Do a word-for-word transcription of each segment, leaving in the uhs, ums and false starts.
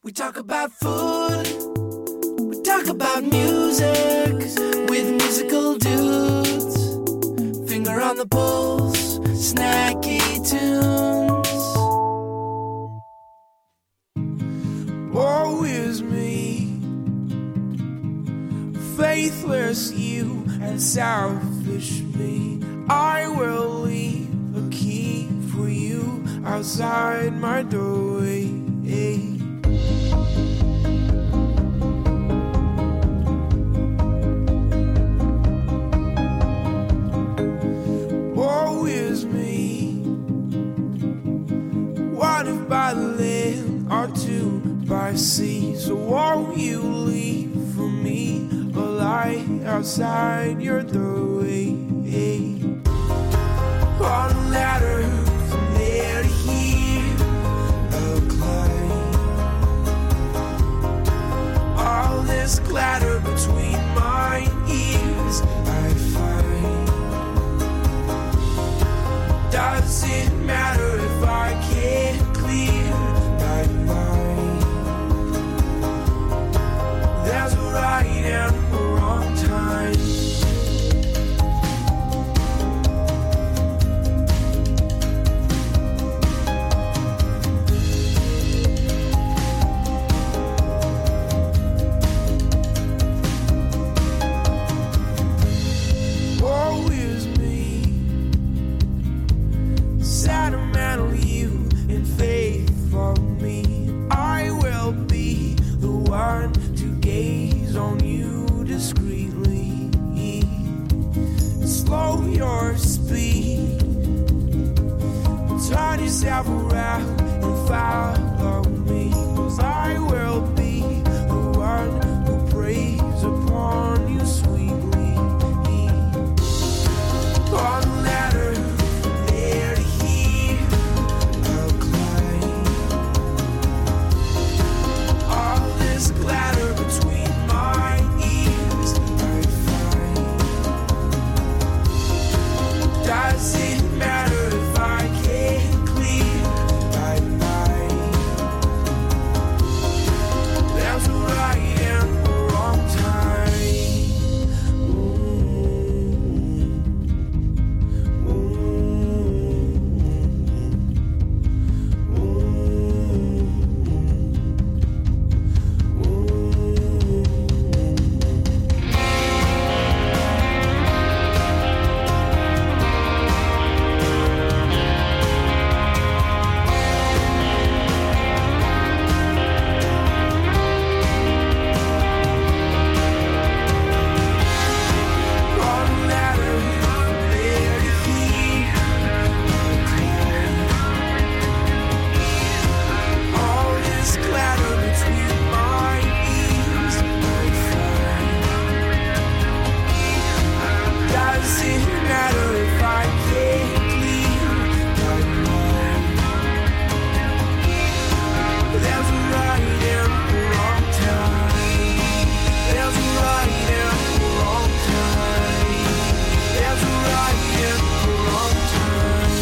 We talk about food, we talk about music, with musical dudes. Finger on the pulse, snacky tunes. Woe is me, faithless you and selfish me. I will leave a key for you outside my doorway. Woe is me, what if by land or two by sea? So won't you leave for me a light outside your doorway? On a ladder from there to here, a climb. All this clatter between my ears I find. Does it matter if I can't clear my mind? There's a right and a wrong time. Woe is me, sentimental you in faith for me. I will be the one to gaze on you discreetly. Slow your speed, turn yourself around and follow me. 'Cause I will be the one who preys upon you sweetly. On a ladder from there to here, I'll climb. All this clatter between my ears I find. Does it matter if I can't clear my mind? There's a right and a wrong time. On a ladder from there to here, I'll climb. All this clatter between my ears I find. Does it matter if I can't clear my mind? There's a right and a wrong time. There's a right and a wrong time. There's a right and a wrong time.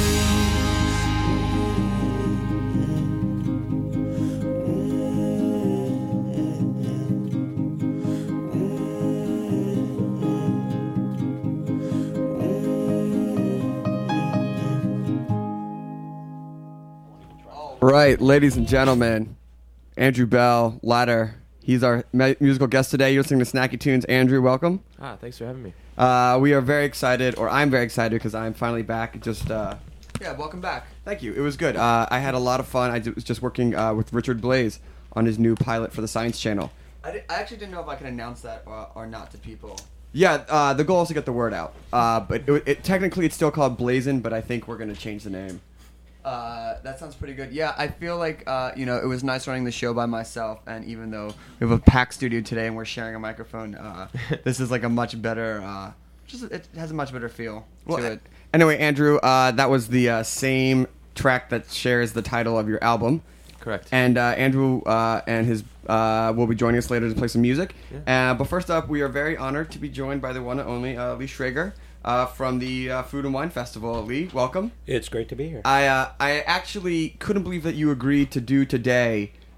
Right, ladies and gentlemen, Andrew Bell, Ladder. He's our mu- musical guest today. You're listening to Snacky Tunes. Andrew, welcome. Ah, thanks for having me. Uh, we are very excited, or I'm very excited because I'm finally back. Just, uh, yeah, welcome back. Thank you. It was good. Uh, I had a lot of fun. I d- was just working uh, with Richard Blaze on his new pilot for the Science Channel. I, di- I actually didn't know if I could announce that or, or not to people. Yeah, uh, the goal is to get the word out. Uh, but it, it, technically, it's still called Blazin', but I think we're going to change the name. Uh, that sounds pretty good. Yeah, I feel like, uh, you know, it was nice running the show by myself, and even though we have a packed studio today and we're sharing a microphone, uh, this is like a much better, uh, just it has a much better feel to Well, it. Anyway, Andrew, uh, that was the uh, same track that shares the title of your album. Correct. And uh, Andrew uh, and his uh, will be joining us later to play some music. Yeah. Uh, but first up, we are very honored to be joined by the one and only uh, Lee Schrager uh, from the uh, Food and Wine Festival. Lee, welcome. It's great to be here. I uh, I actually couldn't believe that you agreed to do today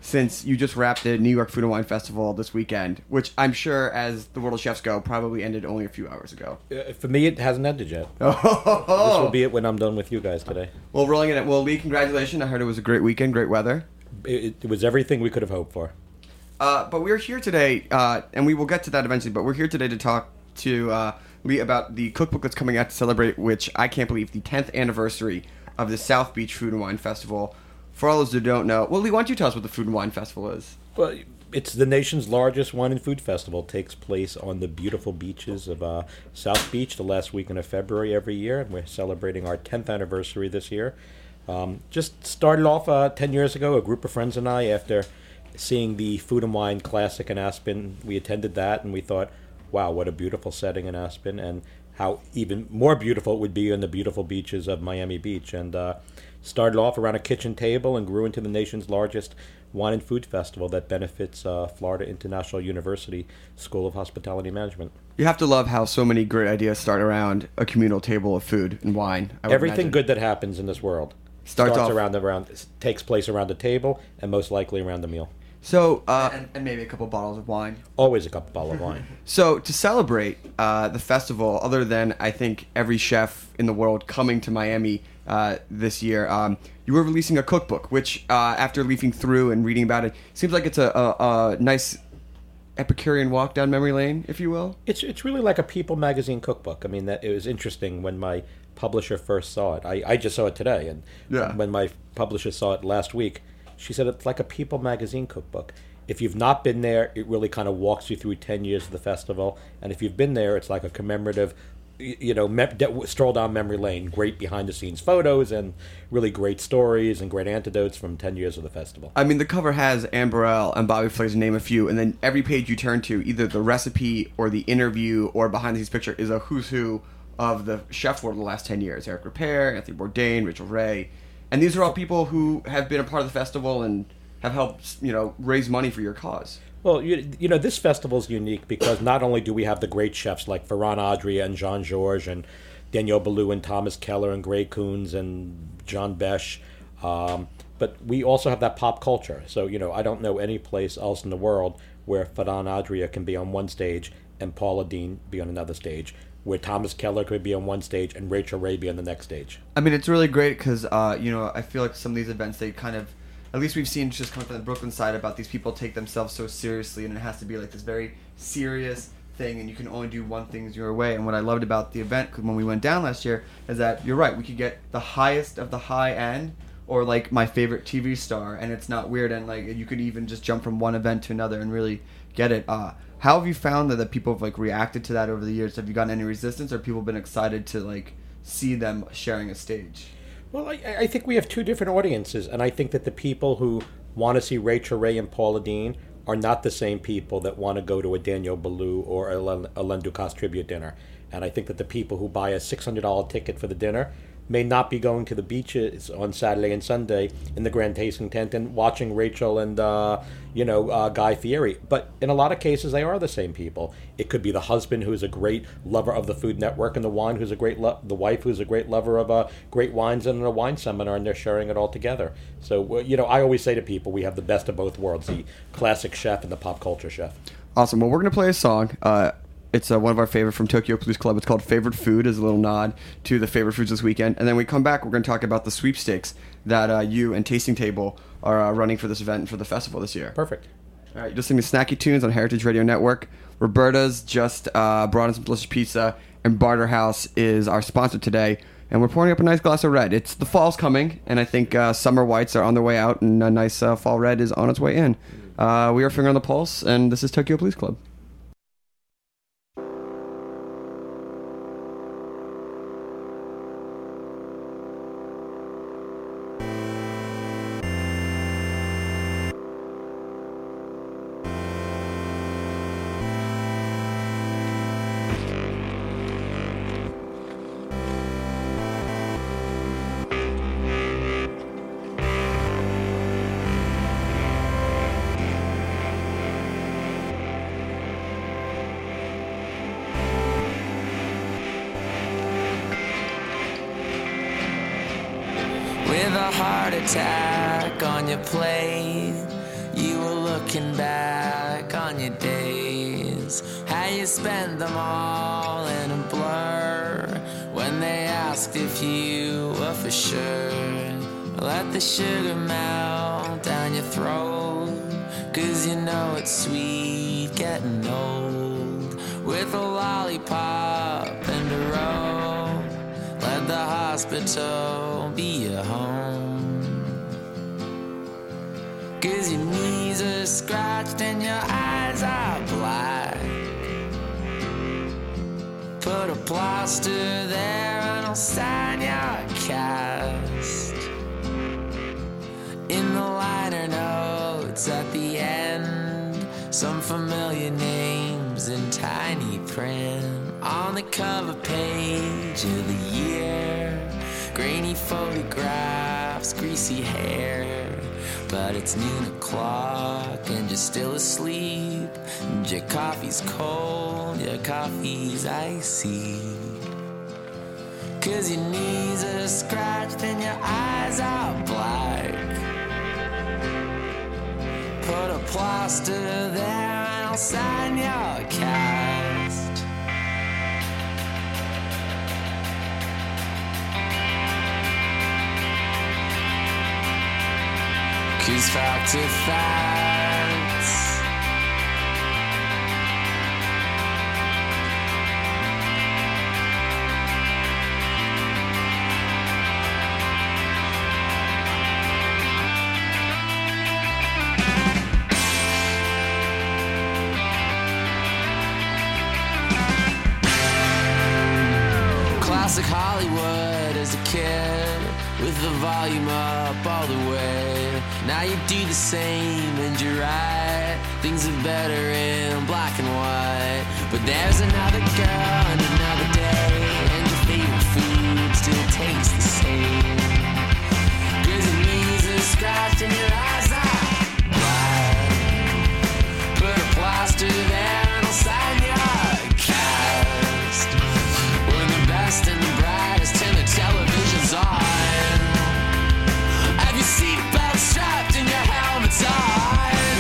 since you just wrapped the New York Food and Wine Festival this weekend, which I'm sure, as the world of chefs go, probably ended only a few hours ago. Uh, for me, it hasn't ended yet. Oh, This will be it when I'm done with you guys today. Well, rolling in it. Well, Lee, congratulations. I heard it was a great weekend, great weather. It, it was everything we could have hoped for. Uh, but we're here today, uh, and we will get to that eventually, but we're here today to talk to uh, Lee about the cookbook that's coming out to celebrate, which I can't believe, the tenth anniversary of the South Beach Food and Wine Festival. For all those who don't know, well, Lee, why don't you tell us what the Food and Wine Festival is? Well, it's the nation's largest wine and food festival. It takes place on the beautiful beaches of uh, South Beach the last weekend of February every year, and we're celebrating our tenth anniversary this year. Um, just started off uh, ten years ago, a group of friends and I, after seeing the Food and Wine Classic in Aspen. We attended that, and we thought, wow, what a beautiful setting in Aspen, and how even more beautiful it would be on the beautiful beaches of Miami Beach. And uh, started off around a kitchen table and grew into the nation's largest wine and food festival that benefits uh, Florida International University School of Hospitality Management. You have to love how so many great ideas start around a communal table of food and wine. I would Everything imagine. good that happens in this world Starts starts, off- around the around takes place around the table, and most likely around the meal. So, uh, and, and maybe a couple bottles of wine. Always a cup bottle of wine. So, to celebrate uh, the festival, other than, I think, every chef in the world coming to Miami uh, this year, um, you were releasing a cookbook, which, uh, after leafing through and reading about it, seems like it's a, a, a nice Epicurean walk down memory lane, if you will. It's it's really like a People magazine cookbook. I mean, that it was interesting when my publisher first saw it. I, I just saw it today, and Yeah. when my publisher saw it last week, she said it's like a People magazine cookbook. If you've not been there, it really kind of walks you through ten years of the festival, and if you've been there, it's like a commemorative, y- you know, me- de- stroll down memory lane. Great behind-the-scenes photos and really great stories and great anecdotes from ten years of the festival. I mean, the cover has Anne Burrell and Bobby Flay, to name a few, and then every page you turn to, either the recipe or the interview or behind-the-scenes picture, is a who's who of the chef world of the last ten years. Eric Ripert, Anthony Bourdain, Rachel Ray. And these are all people who have been a part of the festival and have helped, you know, raise money for your cause. Well, you, you know, this festival is unique because not only do we have the great chefs like Ferran Adria and Jean-Georges and Daniel Boulou and Thomas Keller and Gray Coons and John Besh, um, but we also have that pop culture. So, you know, I don't know any place else in the world where Ferran Adria can be on one stage and Paula Deen be on another stage, where Thomas Keller could be on one stage and Rachel Ray be on the next stage. I mean, it's really great because, uh, you know, I feel like some of these events, they kind of, at least we've seen just coming from the Brooklyn side about these people take themselves so seriously, and it has to be like this very serious thing, and you can only do one thing your way. And what I loved about the event when we went down last year is that, you're right, we could get the highest of the high end, or like my favorite T V star, and it's not weird, and like you could even just jump from one event to another and really get it. Uh, how have you found that, that people have like reacted to that over the years? Have you gotten any resistance, or have people been excited to like see them sharing a stage? Well, I, I think we have two different audiences, and I think that the people who want to see Rachel Ray and Paula Deen are not the same people that want to go to a Daniel Boulou or a Len, a Len Ducasse tribute dinner. And I think that the people who buy a six hundred dollars ticket for the dinner may not be going to the beaches on Saturday and Sunday in the Grand Tasting Tent and watching Rachel and, uh, you know, uh, Guy Fieri. But in a lot of cases, they are the same people. It could be the husband who's a great lover of the Food Network, and the wine who's a great lo- the wife who's a great lover of uh, great wines and a wine seminar, and they're sharing it all together. So, you know, I always say to people, we have the best of both worlds, the classic chef and the pop culture chef. Awesome. Well, we're going to play a song. Uh, it's uh, one of our favorite from Tokyo Blues Club. It's called Favorite Food, as a little nod to the favorite foods this weekend. And then we come back, we're going to talk about the sweepstakes that uh, you and Tasting Table are uh, running for this event and for the festival this year. Perfect. All right, you're listening to Snacky Tunes on Heritage Radio Network. Roberta's just uh, brought in some delicious pizza, and Barter House is our sponsor today. And we're pouring up a nice glass of red. It's the fall's coming, and I think uh, summer whites are on their way out, and a nice uh, fall red is on its way in. Uh, we are Finger on the Pulse, and this is Tokyo Blues Club. With a heart attack on your plate, Looking back on your days, how you spent them all in a blur. When they asked if you were for sure, let the sugar melt down your throat. Cause you know it's sweet getting old. With a lollipop and a roll, let the hospital be your home. Cause your knees are scratched and your eyes are black. Put a plaster there and I'll sign your cast. In the liner notes at the end, some familiar names in tiny print. On the cover page of the year, grainy photographs, greasy hair. But it's noon o'clock and you're still asleep. And your coffee's cold, your coffee's icy. Cause your knees are scratched and your eyes are black. Put a plaster there and I'll sign your cast. Cause fact are facts. Classic Hollywood as a kid, with the volume up all the way. Now you do the same and you're right. Things are better in black and white. But there's another girl and another day, and your favorite food still tastes the same. Cause your knees are scratched and your eyes are black. Put a plaster there and I'll sign your cast. We're the best and the brightest till the television's on. Have your seatbelt strapped and your helmet's on.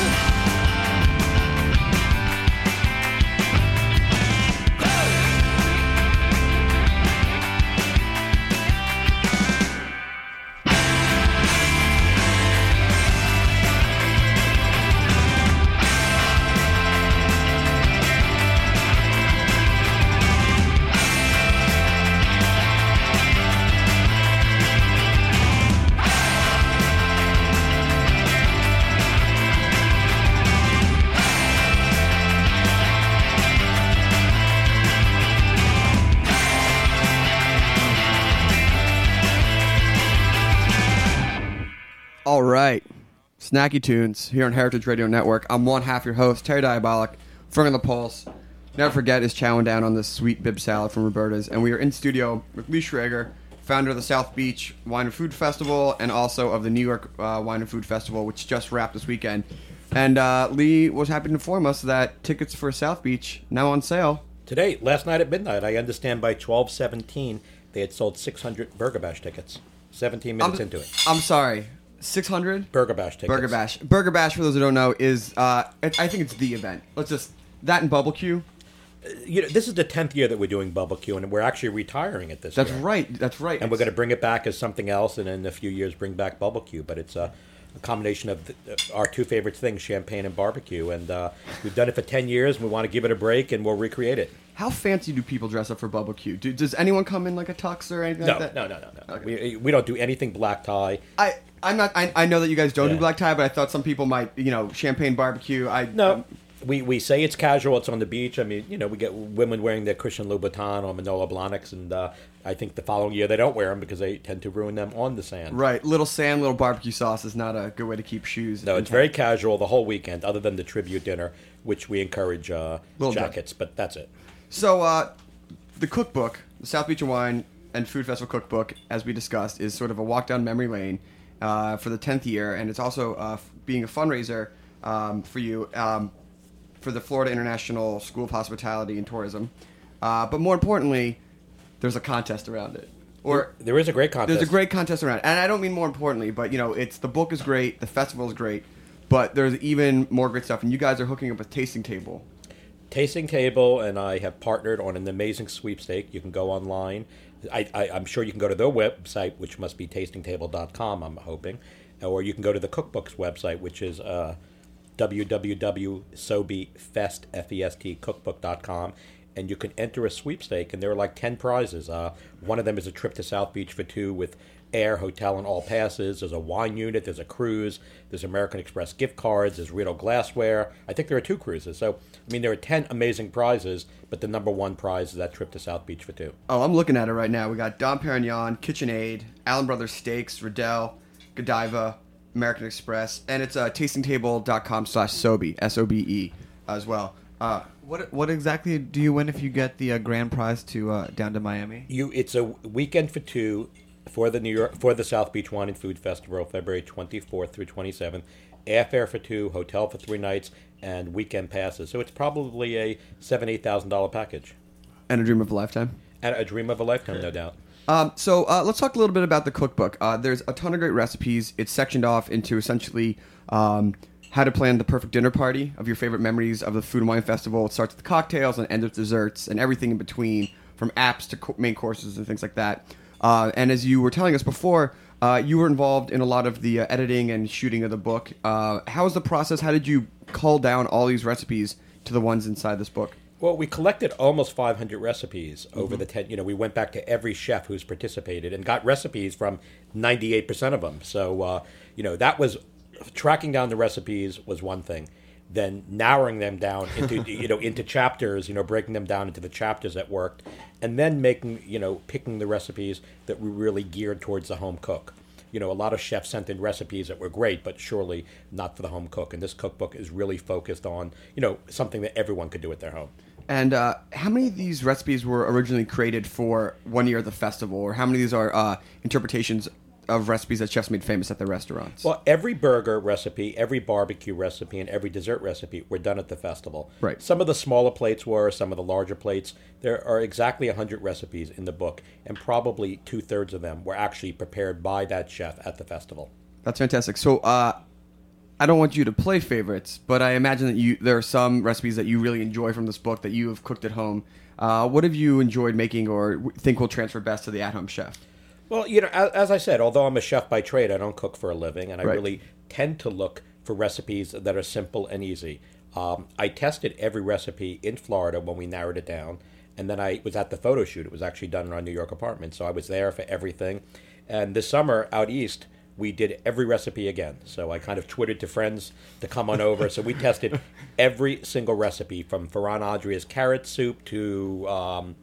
All right. Snacky Tunes here on Heritage Radio Network. I'm one half your host, Terry Diabolic, finger on the pulse. Never forget is chowing down on this sweet bib salad from Roberta's. And we are in studio with Lee Schrager, founder of the South Beach Wine and Food Festival and also of the New York uh, Wine and Food Festival, which just wrapped this weekend. And uh, Lee was happy to inform us that tickets for South Beach now on sale. Today, last night at midnight, I understand by twelve seventeen they had sold six hundred Burger Bash tickets. seventeen minutes I'm, into it. I'm sorry. six hundred? Burger Bash tickets. Burger Bash. Burger Bash, for those who don't know, is, uh, it, I think it's the event. Let's just, that and Bubble Q. You know, this is the tenth year that we're doing Bubble Q, and we're actually retiring it this That's year. right. That's right. And we're going to bring it back as something else, and in a few years bring back Bubble Q. But it's a, a combination of the, our two favorite things, champagne and barbecue. And uh, we've done it for ten years, and we want to give it a break, and we'll recreate it. How fancy do people dress up for Bubble Q? Do, does anyone come in like a tux or anything No, like that? no, no, no, no. Okay. We, we don't do anything black tie. I, I'm not. I, I know that you guys don't Yeah. do black tie, but I thought some people might. You know, champagne barbecue. I No. um, We we say it's casual. It's on the beach. I mean, you know, we get women wearing their Christian Louboutin or Manolo Blahniks, and uh, I think the following year they don't wear them because they tend to ruin them on the sand. right. Little sand, little barbecue sauce is not a good way to keep shoes. No, in it's town. very casual the whole weekend, other than the tribute dinner, which we encourage uh, Little jackets, but that's it. So, uh, the cookbook, the South Beach Wine and Food Festival cookbook, as we discussed, is sort of a walk down memory lane uh, for the tenth year, and it's also uh, f- being a fundraiser um, for you um, for the Florida International School of Hospitality and Tourism. Uh, but more importantly, there's a contest around it. Or There is a great contest. there's a great contest around it. And I don't mean more importantly, but, you know, it's the book is great, the festival is great, but there's even more great stuff. And you guys are hooking up with Tasting Table. Tasting Table and I have partnered on an amazing sweepstake. You can go online. I, I, I'm sure you can go to their website, which must be tasting table dot com, I'm hoping. Or you can go to the cookbook's website, which is uh, w w w dot sobe fest cookbook dot com. And you can enter a sweepstake, and there are like ten prizes. Uh, one of them is a trip to South Beach for two with air, hotel, and all passes. There's a wine unit. There's a cruise. There's American Express gift cards. There's Riedel glassware. I think there are two cruises. So, I mean, there are ten amazing prizes, but the number one prize is that trip to South Beach for two. Oh, I'm looking at it right now. We got Dom Perignon, KitchenAid, Allen Brothers Steaks, Riedel, Godiva, American Express, and it's uh, tasting table dot com slash Sobe, S O B E, as well. Uh, What what exactly do you win if you get the uh, grand prize to uh, down to Miami? You, it's a weekend for two for the New York for the South Beach Wine and Food Festival, February twenty-fourth through twenty-seventh. Airfare for two, hotel for three nights, and weekend passes. So it's probably a seven eight thousand dollar package, and a dream of a lifetime. and a dream of a lifetime, no doubt. Um, so uh, let's talk a little bit about the cookbook. Uh, there's a ton of great recipes. It's sectioned off into essentially um, how to plan the perfect dinner party of your favorite memories of the Food and Wine Festival. It starts with cocktails and ends with desserts and everything in between, from apps to co- main courses and things like that. Uh, and as you were telling us before, uh, you were involved in a lot of the uh, editing and shooting of the book. Uh, how was the process? How did you cull down all these recipes to the ones inside this book? Well, we collected almost five hundred recipes over mm-hmm. the ten. You know, we went back to every chef who's participated and got recipes from ninety-eight percent of them. So, uh, you know, that was tracking down the recipes was one thing. Then narrowing them down into you know into chapters. You know, breaking them down into the chapters that worked, and then making you know picking the recipes that were really geared towards the home cook. You know, a lot of chefs sent in recipes that were great, but surely not for the home cook. And this cookbook is really focused on you know something that everyone could do at their home. And uh, how many of these recipes were originally created for one year at the festival, or how many of these are uh, interpretations of recipes that chefs made famous at their restaurants? Well, every burger recipe, every barbecue recipe, and every dessert recipe were done at the festival. Right. Some of the smaller plates were, some of the larger plates. There are exactly one hundred recipes in the book, and probably two-thirds of them were actually prepared by that chef at the festival. That's fantastic. So, uh, I don't want you to play favorites, but I imagine that you there are some recipes that you really enjoy from this book that you have cooked at home. Uh, what have you enjoyed making or think will transfer best to the at-home chef? Well, you know, as, as I said, although I'm a chef by trade, I don't cook for a living, and I Right. really tend to look for recipes that are simple and easy. Um, I tested every recipe in Florida when we narrowed it down, and then I was at the photo shoot. It was actually done in our New York apartment, so I was there for everything. And this summer, out east, we did every recipe again. So I kind of twittered to friends to come on over. So we tested every single recipe, from Ferran Adria's carrot soup to um,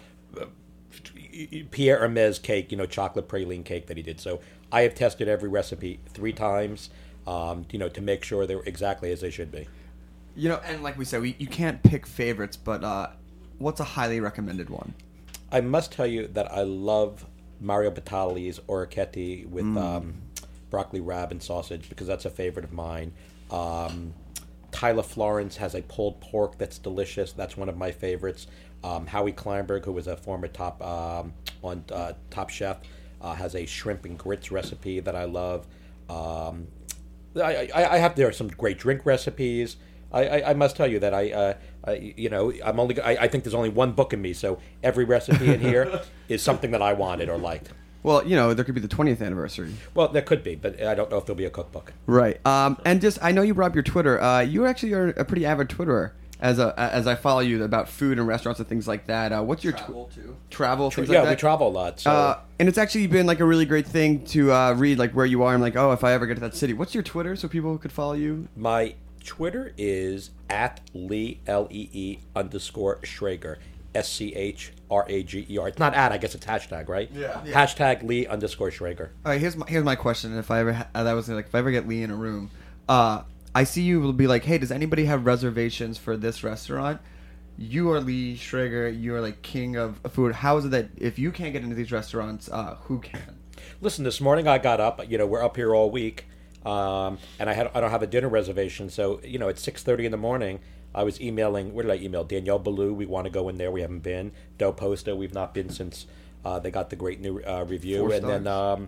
Pierre Hermes cake, you know, chocolate praline cake that he did. So I have tested every recipe three times, um, you know, to make sure they're exactly as they should be. You know, and like we said, we, you can't pick favorites, but uh, what's a highly recommended one? I must tell you that I love Mario Batali's orecchiette with mm. um, broccoli rab and sausage, because that's a favorite of mine. Um, Tyler Florence has a pulled pork that's delicious. That's one of my favorites. Um, Howie Kleinberg, who was a former top um, on uh, Top Chef, uh, has a shrimp and grits recipe that I love. Um, I, I, I have there are some great drink recipes. I, I, I must tell you that I, uh, I you know, I'm only. I, I think there's only one book in me, so every recipe in here is something that I wanted or liked. Well, you know, there could be the twentieth anniversary. Well, there could be, but I don't know if there'll be a cookbook. Right. Um, and just, I know you brought up your Twitter. Uh, you actually are a pretty avid Twitterer. As a, as I follow you about food and restaurants and things like that. Uh, what's your travel tw- too? Travel things yeah, like that. we travel a lot. So. Uh, and it's actually been like a really great thing to uh, read, like where you are. I'm like, oh, if I ever get to that city, what's your Twitter so people could follow you? My Twitter is at Lee L E E underscore Schrager. S C H R A G E R. It's not at, I guess it's hashtag, right? Yeah. yeah. Hashtag Lee underscore Schrager. All right, here's my here's my question. If I ever ha- that was like if I ever get Lee in a room, uh, I see you will be like, hey, does anybody have reservations for this restaurant? You are Lee Schrager. You are like king of food. How is it that if you can't get into these restaurants, uh, who can? Listen, this morning I got up. You know, we're up here all week, um, and I had I don't have a dinner reservation. So you know, at six thirty in the morning, I was emailing. Where did I email? Danielle Ballou. We want to go in there. We haven't been. Del Posta. We've not been since uh, they got the great new uh, review. Four and stars. then um,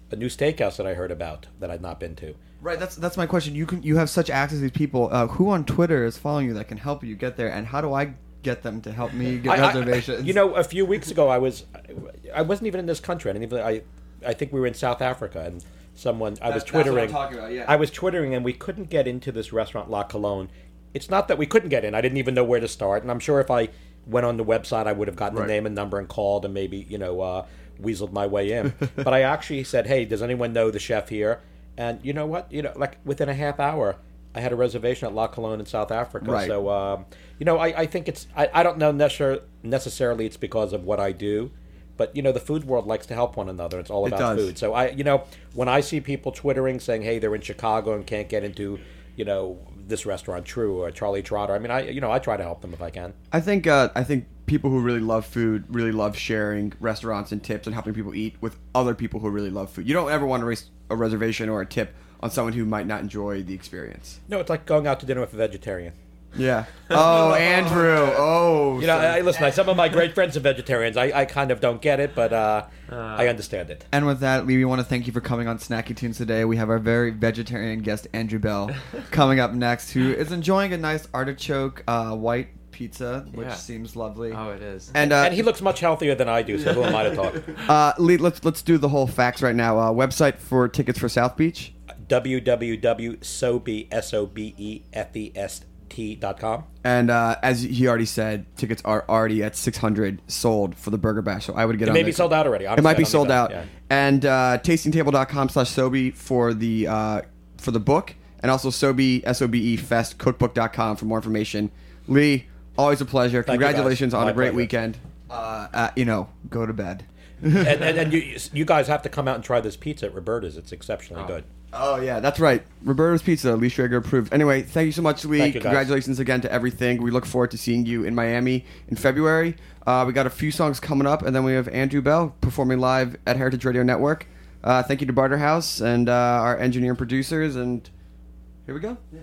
a new steakhouse that I heard about that I'd not been to. Right, that's that's my question. You can you have such access to these people. Uh, who on Twitter is following you that can help you get there, and how do I get them to help me get I- I- reservations? you know, a few weeks ago, I was I wasn't even in this country. I didn't even I I think we were in South Africa, and someone I was That- that's what I'm twittering. talking about, yeah. I was twittering, and we couldn't get into this restaurant La Colonne. It's not that we couldn't get in. I didn't even know where to start, and I'm sure if I went on the website, I would have gotten Right. the name and number and called, and maybe you know uh, weaseled my way in. But I actually said, "Hey, does anyone know the chef here?" And you know what? You know, like within a half hour, I had a reservation at La Colonne in South Africa. Right. So, um, you know, I, I think it's, I, I don't know necessar- necessarily it's because of what I do, but, you know, the food world likes to help one another. It's all It about does. food. So, I, you know, when I see people twittering saying, hey, they're in Chicago and can't get into, you know, this restaurant, True, or Charlie Trotter, I mean, I, you know, I try to help them if I can. I think uh, I think people who really love food really love sharing restaurants and tips and helping people eat with other people who really love food. You don't ever want to raise a reservation or a tip on someone who might not enjoy the experience. No, it's like going out to dinner with a vegetarian. Yeah. Oh, Andrew. Oh. You know, so- I, listen, I, some of my great friends are vegetarians. I, I kind of don't get it, but uh, I understand it. And with that, Lee, we want to thank you for coming on Snacky Tunes today. We have our very vegetarian guest, Andrew Bell, coming up next, who is enjoying a nice artichoke uh, white pizza, which Yeah. seems lovely. Oh, it is. and uh, And he looks much healthier than I do, so who am I to talk? uh, Lee, let's let's do the whole facts right now. Uh, website for tickets for South Beach. w w w dot sobe s o b e f e s t dot com. And uh, as he already said, tickets are already at six hundred sold for the Burger Bash. So I would get It on may there. be sold out already. It Honestly, might I be don't sold think out. that- yeah. And uh, tastingtable dot com slash Sobe for the uh, for the book, and also Sobe S O B E Fest cookbook dot com for more information. Lee, always a pleasure. Thank you, guys. Congratulations on My a great pleasure. weekend. Uh, uh, you know, go to bed. and and, and you, you guys have to come out and try this pizza at Roberta's. It's exceptionally good. Oh yeah, that's right. Roberto's Pizza, Lee Schrager approved. Anyway, thank you so much, Lee. Thank you, guys. Congratulations again to everything. We look forward to seeing you in Miami in February. Uh, we got a few songs coming up, and then we have Andrew Bell performing live at Heritage Radio Network. Uh, thank you to Barter House and uh, our engineer and producers. And here we go. Yeah.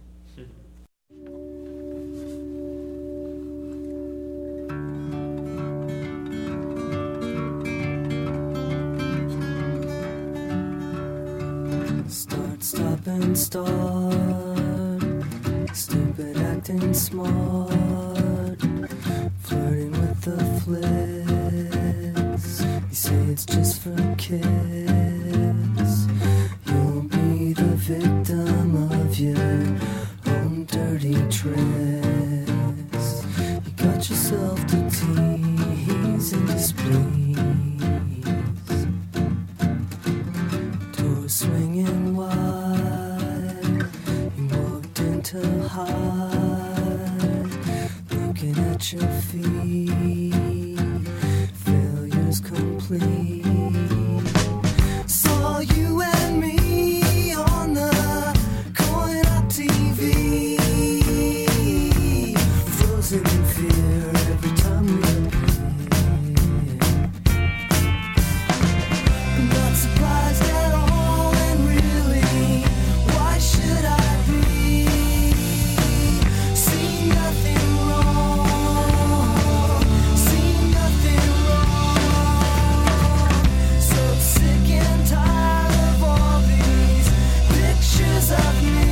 Start, stop, and start. Stupid acting smart. Flirting with the flicks. You say it's just for kids. You'll be the victim of your own dirty tricks. You got yourself to tease and displease. Doors swinging wide, you walked into hide, looking at your feet, failure's complete. Saw you and me on the coin up T V, frozen in fear every time we appear. Not surprised at all, and really, why should I be? See nothing wrong, see nothing wrong. So sick and tired of all these pictures of me,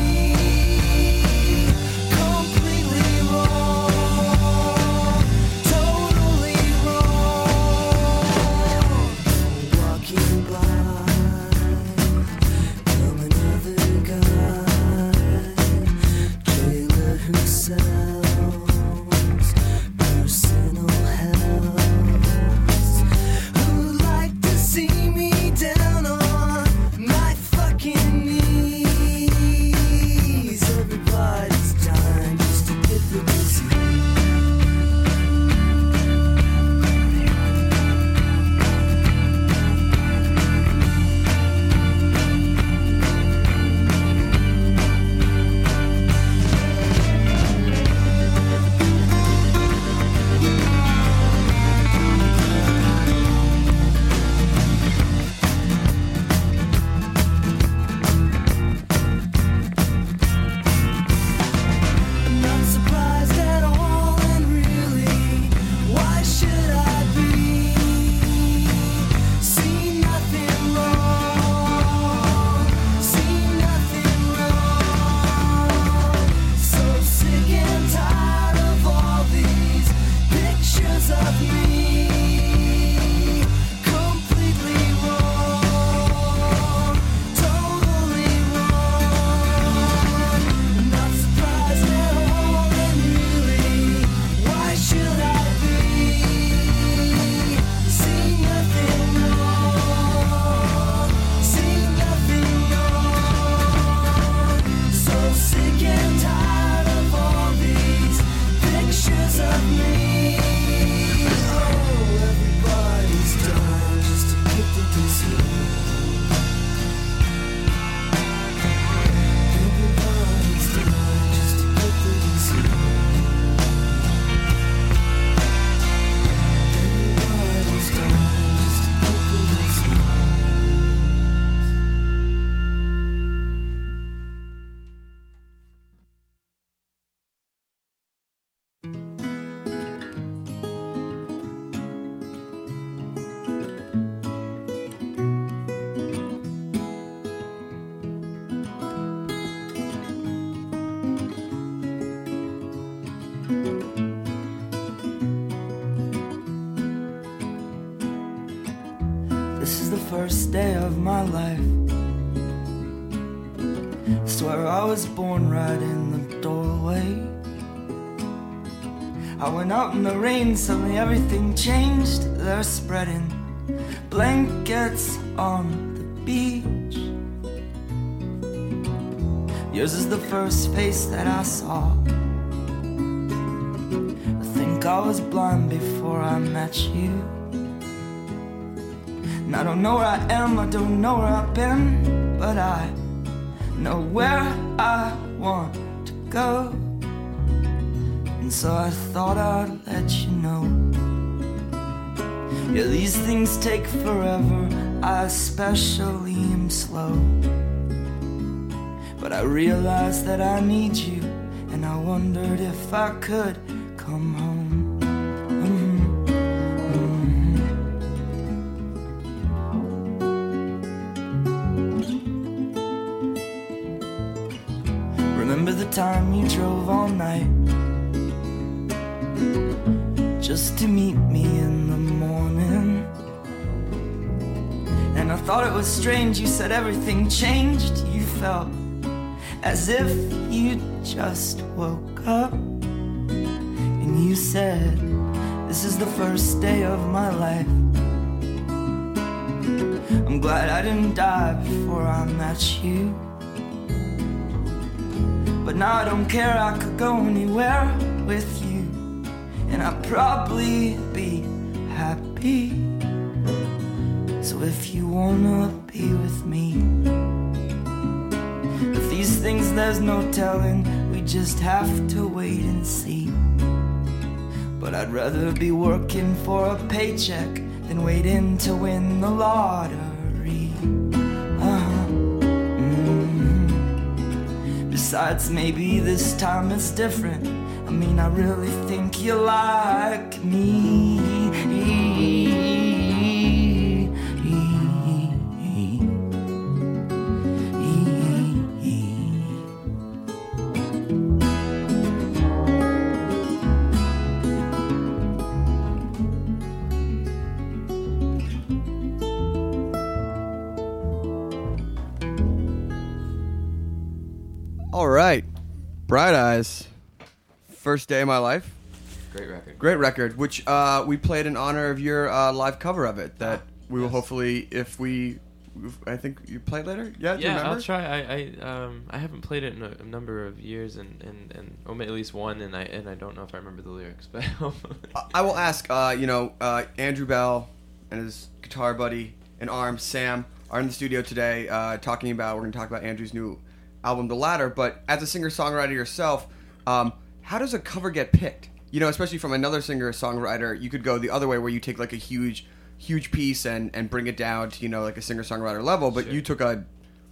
completely wrong, totally wrong. Walking by, come another guy, trailer who sells personal helps, who'd like to see me down on my fucking knees. Everybody's dying just to get the disease. first day of my life. I swear I was born right in the doorway. I went out in the rain, suddenly everything changed. They're spreading blankets on the beach. Yours is the first face that I saw. I think I was blind before I met you. And I don't know where I am, I don't know where I've been, but I know where I want to go. And so I thought I'd let you know. Yeah, these things take forever, I especially am slow. But I realized that I need you, and I wondered if I could come home. Mm-hmm. Mm-hmm. Remember the time you drove all night just to meet me in the morning? And I thought it was strange, you said everything changed. You felt as if you just woke up. And you said, this is the first day of my life. I'm glad I didn't die before I met you. But now I don't care, I could go anywhere with you, and I'd probably be happy. So if you wanna be with me, with these things there's no telling, we just have to wait and see. But I'd rather be working for a paycheck than waiting to win the lottery. Uh-huh. Mm-hmm. Besides, maybe this time it's different. I mean, I really think you like me. All right, Bright Eyes. First day of my life. Great record. Great record, which uh, we played in honor of your uh, live cover of it. That we will yes. hopefully, if we, I think you play it later. Yeah, do you Yeah, remember? I'll try. I I um I haven't played it in a, a number of years, and and and oh, at least one, and I and I don't know if I remember the lyrics, but I- I will ask. Uh, you know, uh, Andrew Bell and his guitar buddy in Arms, Sam, are in the studio today uh, talking about. We're going to talk about Andrew's new album, The Ladder. But as a singer-songwriter yourself, um, how does a cover get picked? You know, especially from another singer-songwriter, you could go the other way where you take like a huge, huge piece and, and bring it down to, you know, like a singer-songwriter level. But Sure. you took a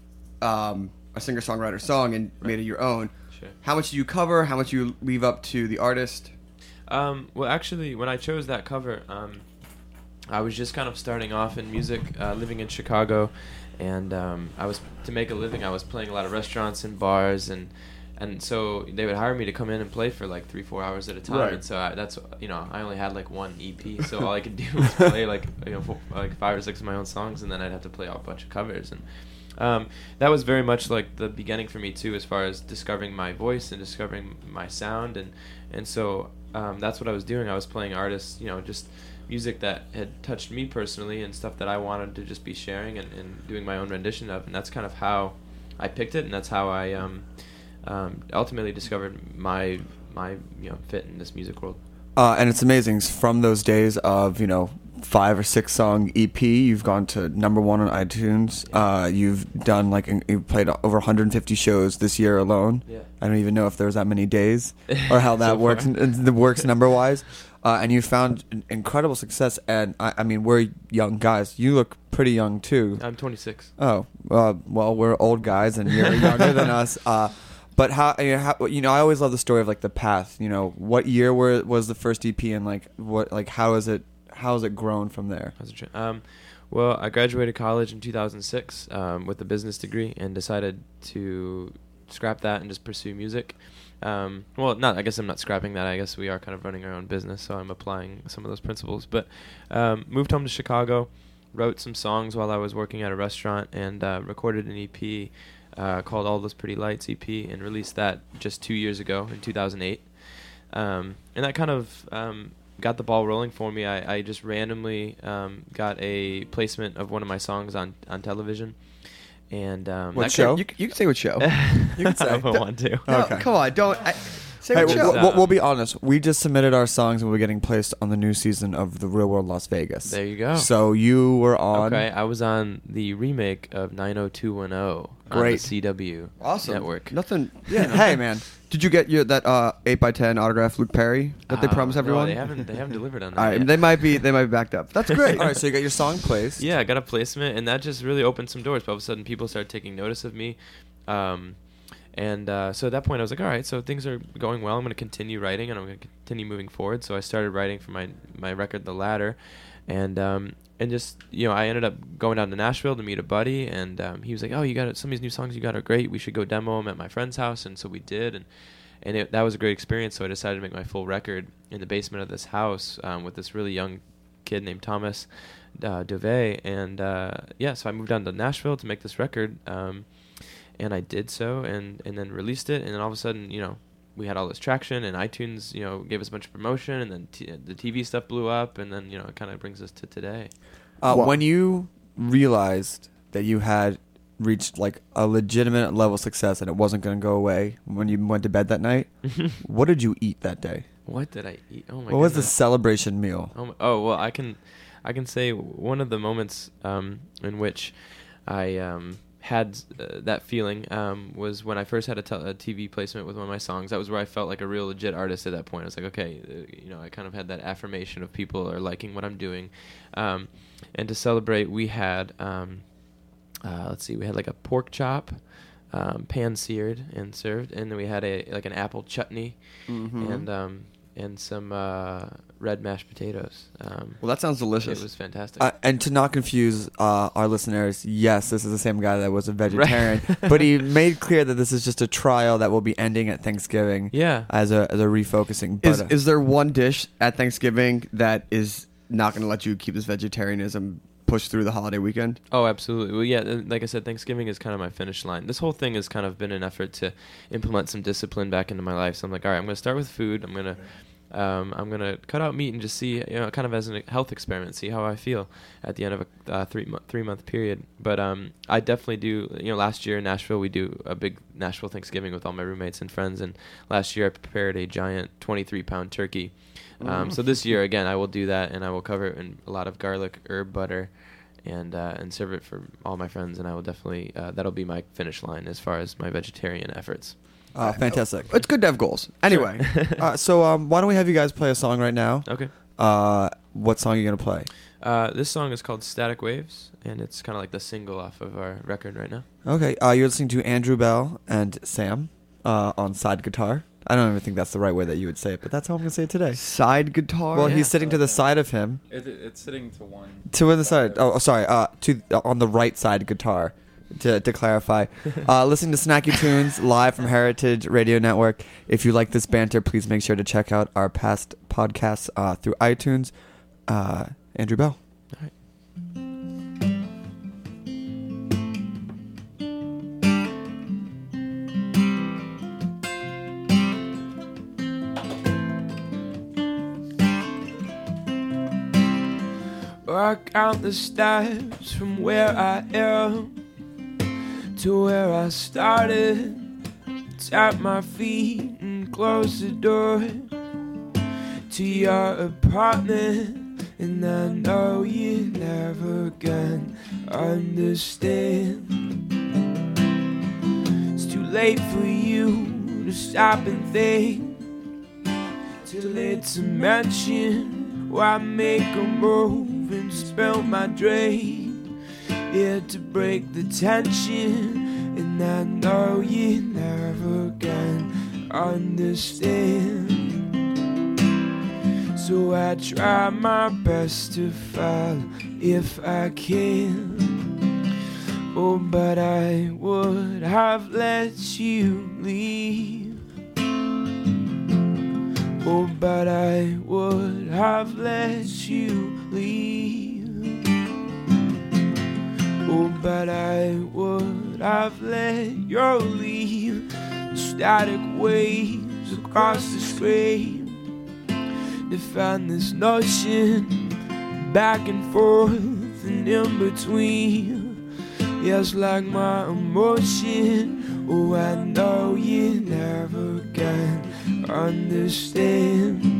um, a singer-songwriter song and Right. made it your own. Sure. How much do you cover? How much do you leave up to the artist? Um, well, actually, when I chose that cover, um, I was just kind of starting off in music, uh, living in Chicago, and um, I was to make a living. I was playing a lot of restaurants and bars, and and so they would hire me to come in and play for like three, four hours at a time. Right. And so I, that's you know I only had like one E P, so all I could do was play like you know four, like five or six of my own songs, and then I'd have to play a bunch of covers. And um, that was very much like the beginning for me too, as far as discovering my voice and discovering my sound, and and so um, that's what I was doing. I was playing artists, you know, just music that had touched me personally and stuff that I wanted to just be sharing and, and doing my own rendition of, and that's kind of how I picked it, and that's how I um, um, ultimately discovered my my you know fit in this music world. Uh, and it's amazing. From those days of, you know, five or six song E P, you've gone to number one on iTunes. Uh, you've done like, you've played over one hundred fifty shows this year alone. Yeah. I don't even know if there's that many days or how that So works, far. the works number wise. Uh, and you found an incredible success. And I, I mean, we're young guys. You look pretty young too. I'm twenty-six. Oh, uh, well, we're old guys, and you're younger than us. Uh, but how, you know, how, you know, I always love the story of like the path. You know, what year were was the first E P, and like what, like how is it, how has it grown from there? How's it tr- Um, well, I graduated college in two thousand six um, with a business degree, and decided to scrap that and just pursue music. Um, well, not. I guess I'm not scrapping that. I guess we are kind of running our own business, so I'm applying some of those principles. But um, moved home to Chicago, wrote some songs while I was working at a restaurant and uh, recorded an E P uh, called All Those Pretty Lights E P and released that just two years ago in two thousand eight. Um, and that kind of um, got the ball rolling for me. I, I just randomly um, got a placement of one of my songs on, on television. And um, What that show? kind You, c- you can say what show. You can say. if I want to. No, Okay. come on, don't. I, say Hey, what we'll, show. we'll, we'll be honest. We just submitted our songs and we're getting placed on the new season of The Real World Las Vegas. There you go. So you were on. Okay, I was on the remake of nine oh two one oh on the Great. C W Awesome. network. Nothing. Yeah. Hey, man. Did you get your that uh, eight by ten autograph Luke Perry that they Uh, promised no, everyone? they haven't. They haven't delivered on that. All right, yet. they might be. They might be backed up. That's great. All right, so you got your song placed. Yeah, I got a placement, and that just really opened some doors. But all of a sudden, people started taking notice of me, um, and uh, so at that point, I was like, all right, so things are going well. I'm going to continue writing, and I'm going to continue moving forward. So I started writing for my my record, The Ladder, and um, and just you know, I ended up going down to Nashville to meet a buddy, and um, he was like, oh, you got some of these new songs you got are great. We should go demo them at my friend's house, and so we did, and. And it, that was a great experience, so I decided to make my full record in the basement of this house um, with this really young kid named Thomas uh, Dove. And uh, yeah, so I moved down to Nashville to make this record, um, and I did so, and, and then released it. And then all of a sudden, you know, we had all this traction, and iTunes, you know, gave us a bunch of promotion, and then t- the T V stuff blew up, and then, you know, it kind of brings us to today. Uh, Well- when you realized that you had reached like a legitimate level of success and it wasn't going to go away when you went to bed that night, what did you eat that day? What did I eat? Oh my What was the goodness. celebration meal? Oh, my, oh well, I can, I can say one of the moments um, in which I um, had uh, that feeling um, was when I first had a, tel- a T V placement with one of my songs. That was where I felt like a real legit artist at that point. I was like, okay, uh, you know, I kind of had that affirmation of people are liking what I'm doing, um, and to celebrate, we had, um, uh, let's see, we had like a pork chop. Um, pan seared and served, and then we had a like an apple chutney, Mhm. and um, and some uh, red mashed potatoes. Um, Well, that sounds delicious. it was fantastic. Uh, and to not confuse uh, our listeners, yes, this is the same guy that was a vegetarian, but he made clear that this is just a trial that will be ending at Thanksgiving yeah. as a as a refocusing. But, Is uh, is there one dish at Thanksgiving that is not going to let you keep this vegetarianism push through the holiday weekend? Oh, absolutely. Well, yeah, and like I said, Thanksgiving is kind of my finish line. This whole thing has kind of been an effort to implement some discipline back into my life. So I'm like, all right, I'm going to start with food. I'm going to um, I'm going to cut out meat and just see, you know, kind of as a health experiment, see how I feel at the end of a uh, three mo- three month period. But um, I definitely do. You know, last year in Nashville, we do a big Nashville Thanksgiving with all my roommates and friends. And last year, I prepared a giant twenty-three pound turkey. Um, so this year, again, I will do that, and I will cover it in a lot of garlic herb butter. And uh, and serve it for all my friends, and I will definitely uh, that'll be my finish line as far as my vegetarian efforts. uh, fantastic. It's good to have goals. Anyway, uh, so um, why don't we have you guys play a song right now? Okay. Uh, what song are you gonna play? Uh, this song is called Static Waves, and it's kind of like the single off of our record right now. Okay, uh, you're listening to Andrew Bell and Sam uh, on side guitar. I don't even think that's the right way that you would say it, but that's how I'm gonna say it today. side guitar. Well, yeah. he's sitting to the side of him. It, it's sitting to one. To the side. Oh, sorry. Uh, to uh, on the right side guitar. To to clarify, uh, listening to Snacky Tunes live from Heritage Radio Network. If you like this banter, please make sure to check out our past podcasts uh, through iTunes. Uh, Andrew Bell. All right. Walk out the steps from where I am to where I started. Tap my feet and close the door to your apartment, and I know you never can understand. It's too late for you to stop and think, too late to mention why make a move and spill my drink. Here to break the tension, and I know you never can understand. So I try my best to follow if I can. Oh, but I would have let you leave. Oh, but I would have let you leave. Oh, but I would have let you leave. Static waves across the screen define this notion, back and forth and in between. Yes, like my emotion. Oh, I know you never can understand.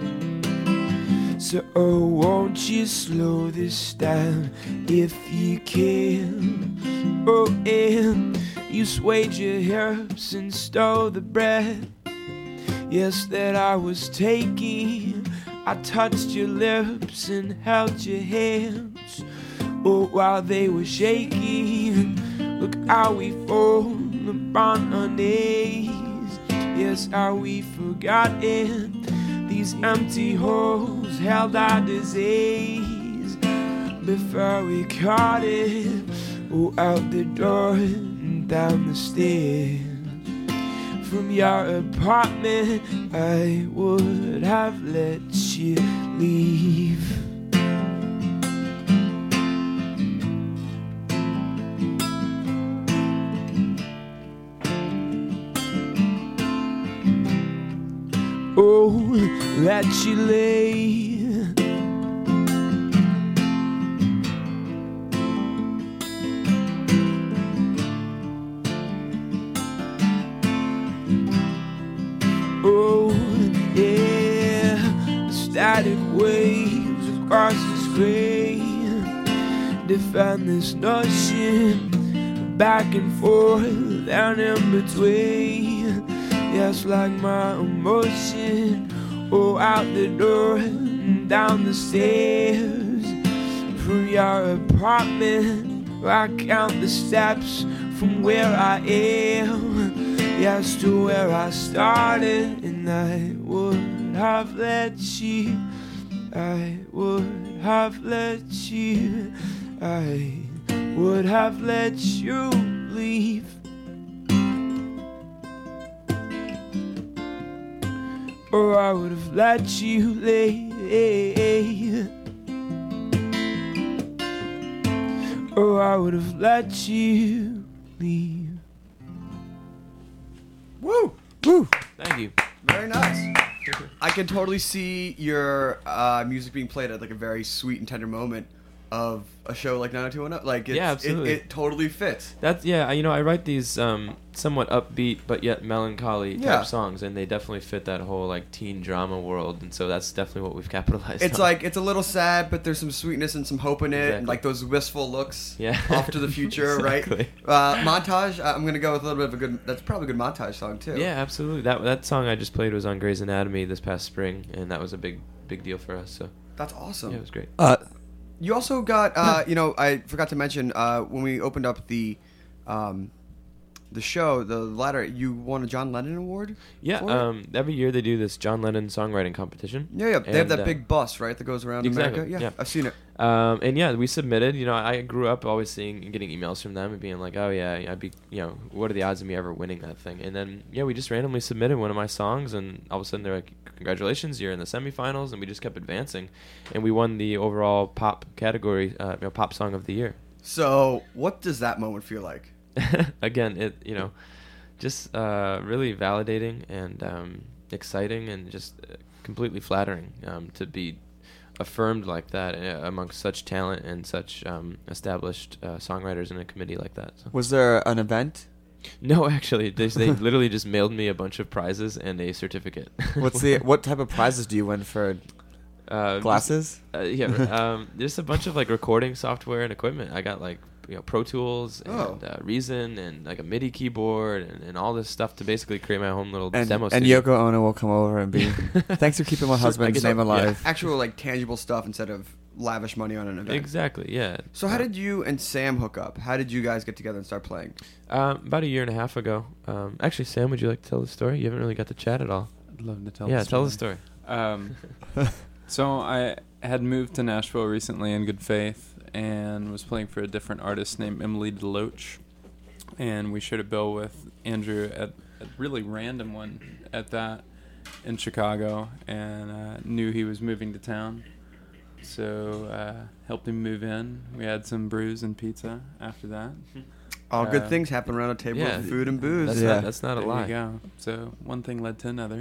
So oh, won't you slow this down if you can? Oh, and you swayed your hips and stole the breath, yes, that I was taking. I touched your lips and held your hands, oh, while they were shaking. Look how we fall upon our knees. Yes, how we forgotten these empty holes held our disease before we caught it. Oh, out the door and down the stairs. From your apartment, I would have let you leave. Oh, let you lay. Oh, yeah, static waves across the screen define this notion, back and forth and in between. Yes, like my emotion. Oh, out the door and down the stairs. From your apartment, I count the steps from where I am, yes, to where I started. And I would have let you, I would have let you, I would have let you leave. Or I would have let you lay. Or I would have let you leave. Woo! Woo! Thank you. Very nice. I can totally see your uh, music being played at like a very sweet and tender moment of a show like nine oh two one oh. Like, it's, Yeah, absolutely. It, it totally fits. That's yeah. I- You know, I write these um, somewhat upbeat but yet melancholy type Yeah. songs, and they definitely fit that whole like teen drama world. And so that's definitely what we've capitalized It's on. like it's a little sad, but there's some sweetness and some hope in it, and Exactly. like those wistful looks Yeah. off to the future, Exactly. right? Uh, montage. Uh, I'm gonna go with a little bit of a good. That's probably a good montage song too. Yeah, absolutely. That that song I just played was on Grey's Anatomy this past spring, and that was a big big deal for us. So That's awesome. yeah, it was great. Uh, You also got, uh, you know, I forgot to mention uh, when we opened up the um, the show, the ladder, you won a John Lennon award. Yeah, for it? um, every year they do this John Lennon songwriting competition. yeah, yeah. They have And, that uh, big bus, right, that goes around Exactly, America. Yeah, yeah. I've seen it. Um, and yeah, we submitted. You know, I grew up always seeing and getting emails from them and being like, "Oh yeah, I'd be, you know, what are the odds of me ever winning that thing?" And then yeah, we just randomly submitted one of my songs, and all of a sudden they're like, "Congratulations, you're in the semifinals," and we just kept advancing, and we won the overall pop category, uh, you know, pop song of the year. So, what does that moment feel like? Again, it you know, just uh, really validating and um, exciting, and just uh, completely flattering um, to be affirmed like that uh, amongst such talent and such um, established uh, songwriters in a committee like that. So. was there an event? No, actually, they, they literally just mailed me a bunch of prizes and a certificate. What's the what type of prizes do you win for uh, glasses? Just, uh, yeah, um, just a bunch of like recording software and equipment. I got like you know Pro Tools and Oh. uh, Reason and like a MIDI keyboard and, and all this stuff to basically create my own little And, demo. and studio. Yoko Ono will come over and be, thanks for keeping my So I husband's guess name I'll- yeah. alive. Actual, like, tangible stuff instead of lavish money on an event. Exactly, yeah. So, how did you and Sam hook up? How did you guys get together and start playing? Um, about a year and a half ago. Um, actually, Sam, would you like to tell the story? You haven't really got to chat at all. I'd love to tell yeah, the tell the story. story. Um, so I had moved to Nashville recently in good faith and was playing for a different artist named Emily DeLoach. And we shared a bill with Andrew at a really random one at that in Chicago, and uh, knew he was moving to town. So uh, helped him move in. We had some brews and pizza after that. All good Uh, things happen around a table yeah. with food and booze. That's Yeah. not that's not a There lie. you go. So one thing led to another,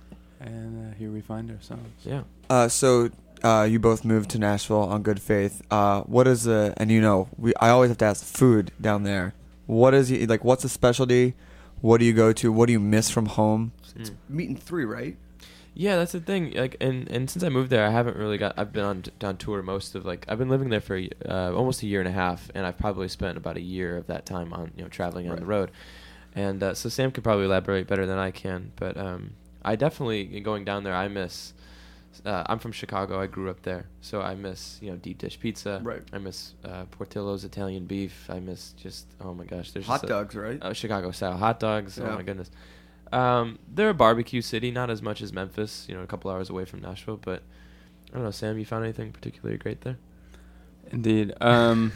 and uh, here we find ourselves. Yeah. Uh, so uh, you both moved to Nashville on good faith. Uh, what is the and you know we I always have to ask food down there. What is y- like? What's the specialty? What do you go to? What do you miss from home? Mm. Meeting three, right? Yeah, that's the thing. Like, and and since I moved there, I haven't really got. I've been on on tour most of like I've been living there for a y- uh, almost a year and a half, and I've probably spent about a year of that time on you know traveling on the road. And uh, so Sam could probably elaborate better than I can, but um, I definitely going down there. I miss. Uh, I'm from Chicago. I grew up there, so I miss you know deep dish pizza. Right. I miss uh, Portillo's Italian beef. I miss just oh my gosh, there's Hot just a- dogs, right? uh, Chicago style hot dogs. Yeah. Oh my goodness. Um, they're a barbecue city, not as much as Memphis. You know, a couple hours away from Nashville. But I don't know, Sam. You found anything particularly great there? Indeed. Um,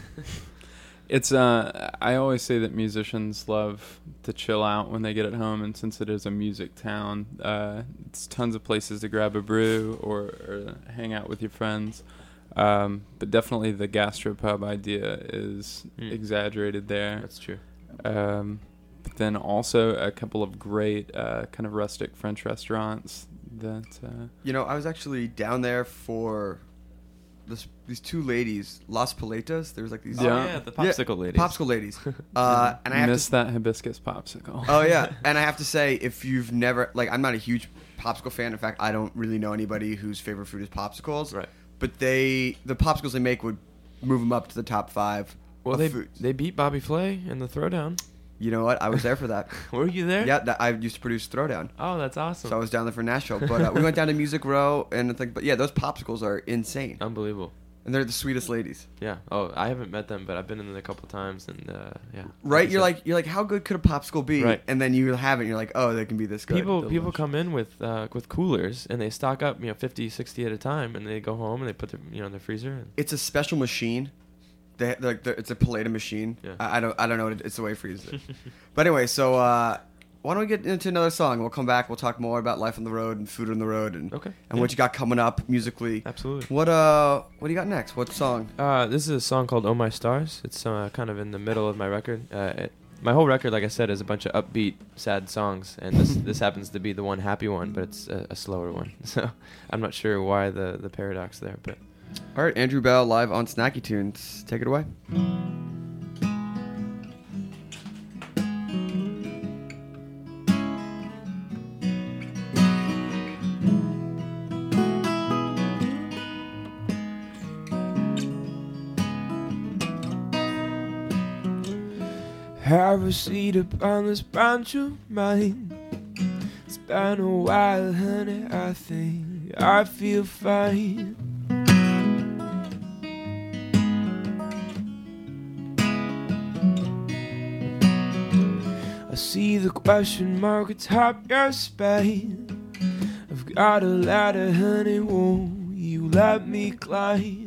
it's uh, I always say that musicians love to chill out when they get at home, and since it is a music town, uh, it's tons of places to grab a brew or, or hang out with your friends. Um, but definitely the gastropub idea is Mm. exaggerated there. That's true. Um, but then also a couple of great uh, kind of rustic French restaurants that uh, You know, I was actually down there for this, these two ladies, Las Paletas. There was like these Yeah. Oh, yeah, the popsicle ladies. popsicle ladies. Uh, and I have miss to, that hibiscus popsicle. oh yeah, and I have to say, if you've never like, I'm not a huge popsicle fan. In fact, I don't really know anybody whose favorite food is popsicles. Right. But they, the popsicles they make would move them up to the top five. Well, of they foods. they beat Bobby Flay in the Throwdown. You know what? I was there for that. Were you there? Yeah, that, I used to produce Throwdown. Oh, that's awesome. So I was down there for Nashville, but uh, we went down to Music Row and it's like, but yeah, those popsicles are insane, Unbelievable. and they're the sweetest ladies. Yeah. Oh, I haven't met them, but I've been in there a couple times, and uh, yeah. Right? You're It's like, you're like, how good could a popsicle be? Right. And then you have it, and you're like, oh, they can be this good. people people Delicious. come in with uh, with coolers, and they stock up, you know, fifty, sixty at a time, and they go home and they put their you know in their freezer. And It's a special machine. They like the, it's a Paleta machine. Yeah. I, I don't I don't know what it, it's the way it freezes it. But anyway, so uh, why don't we get into another song? We'll come back. We'll talk more about life on the road and food on the road and Okay. and Yeah. what you got coming up musically. Absolutely. What uh what do you got next? What song? Uh, this is a song called "Oh My Stars." It's uh, kind of in the middle of my record. Uh, it, my whole record, like I said, is a bunch of upbeat, sad songs, and this this happens to be the one happy one, but it's a, a slower one. So I'm not sure why the the paradox there, but All right, Andrew Bell live on Snacky Tunes. Take it away. have a seat upon this branch of mine. It's been a while, honey. I think I feel fine. I see the question mark atop your spine. I've got a ladder, honey. Won't you let me climb?